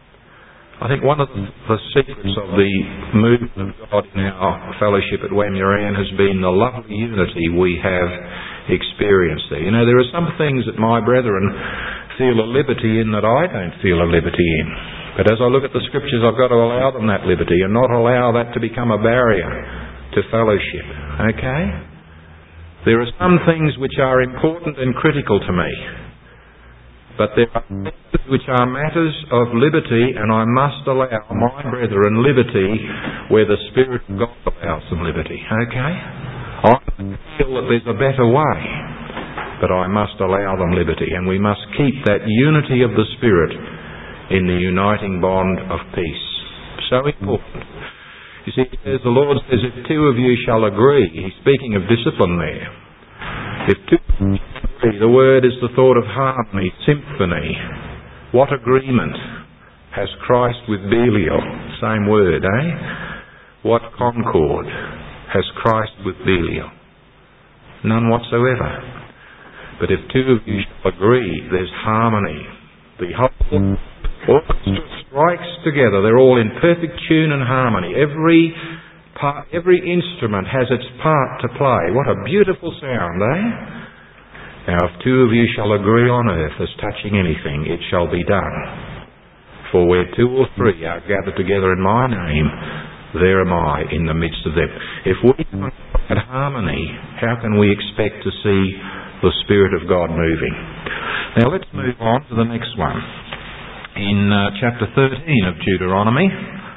I think one of the secrets of the movement of God in our fellowship at Wamuran has been the lovely unity we have experienced there. There are some things that my brethren feel a liberty in that I don't feel a liberty in. But as I look at the Scriptures, I've got to allow them that liberty and not allow that to become a barrier to fellowship. Okay? There are some things which are important and critical to me. But there are things which are matters of liberty, and I must allow my brethren liberty where the Spirit of God allows them liberty. Okay? I feel that there's a better way, but I must allow them liberty. And we must keep that unity of the Spirit in the uniting bond of peace. So important. You see, as the Lord says, if 2 of you shall agree, He's speaking of discipline there. If 2 agree, the word is the thought of harmony, symphony. What agreement has Christ with Belial? Same word, eh? What concord has Christ with Belial? None whatsoever. But if 2 of you shall agree, there's harmony. The whole orchestra strikes together. They're all in perfect tune and harmony. Every instrument has its part to play. What a beautiful sound, eh? Now, if 2 of you shall agree on earth as touching anything, it shall be done. For where 2 or 3 are gathered together in my name, there am I in the midst of them. If we don't have harmony, how can we expect to see the Spirit of God moving? Now, let's move on to the next one. In chapter 13 of Deuteronomy,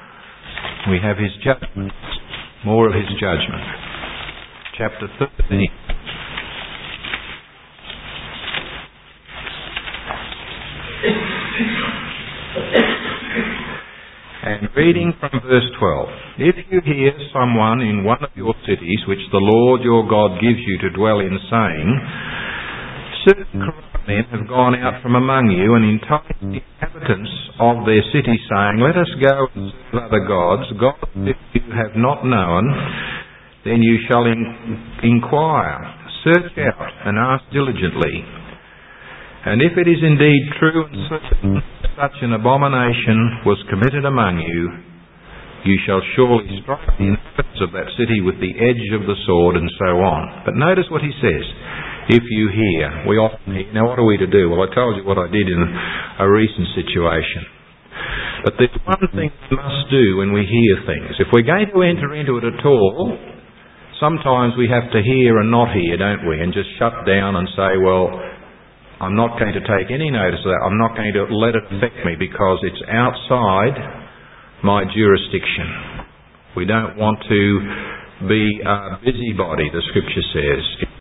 we have his judgment, more of his judgment. Chapter 13. And reading from verse 12. If you hear someone in one of your cities, which the Lord your God gives you to dwell in, saying, certain corrupt men have gone out from among you and enticed the inhabitants of their city, saying, let us go and serve other gods, gods that you have not known, then you shall inquire, search out and ask diligently. And if it is indeed true and certain such an abomination was committed among you, you shall surely strike the inhabitants of that city with the edge of the sword, and so on. But notice what he says. if you hear. We often hear. Now, what are we to do? Well, I told you what I did in a recent situation. But there's one thing we must do when we hear things. If we're going to enter into it at all, sometimes we have to hear and not hear, don't we? And just shut down and say, well, I'm not going to take any notice of that. I'm not going to let it affect me because it's outside my jurisdiction. We don't want to be a busybody, the Scripture says.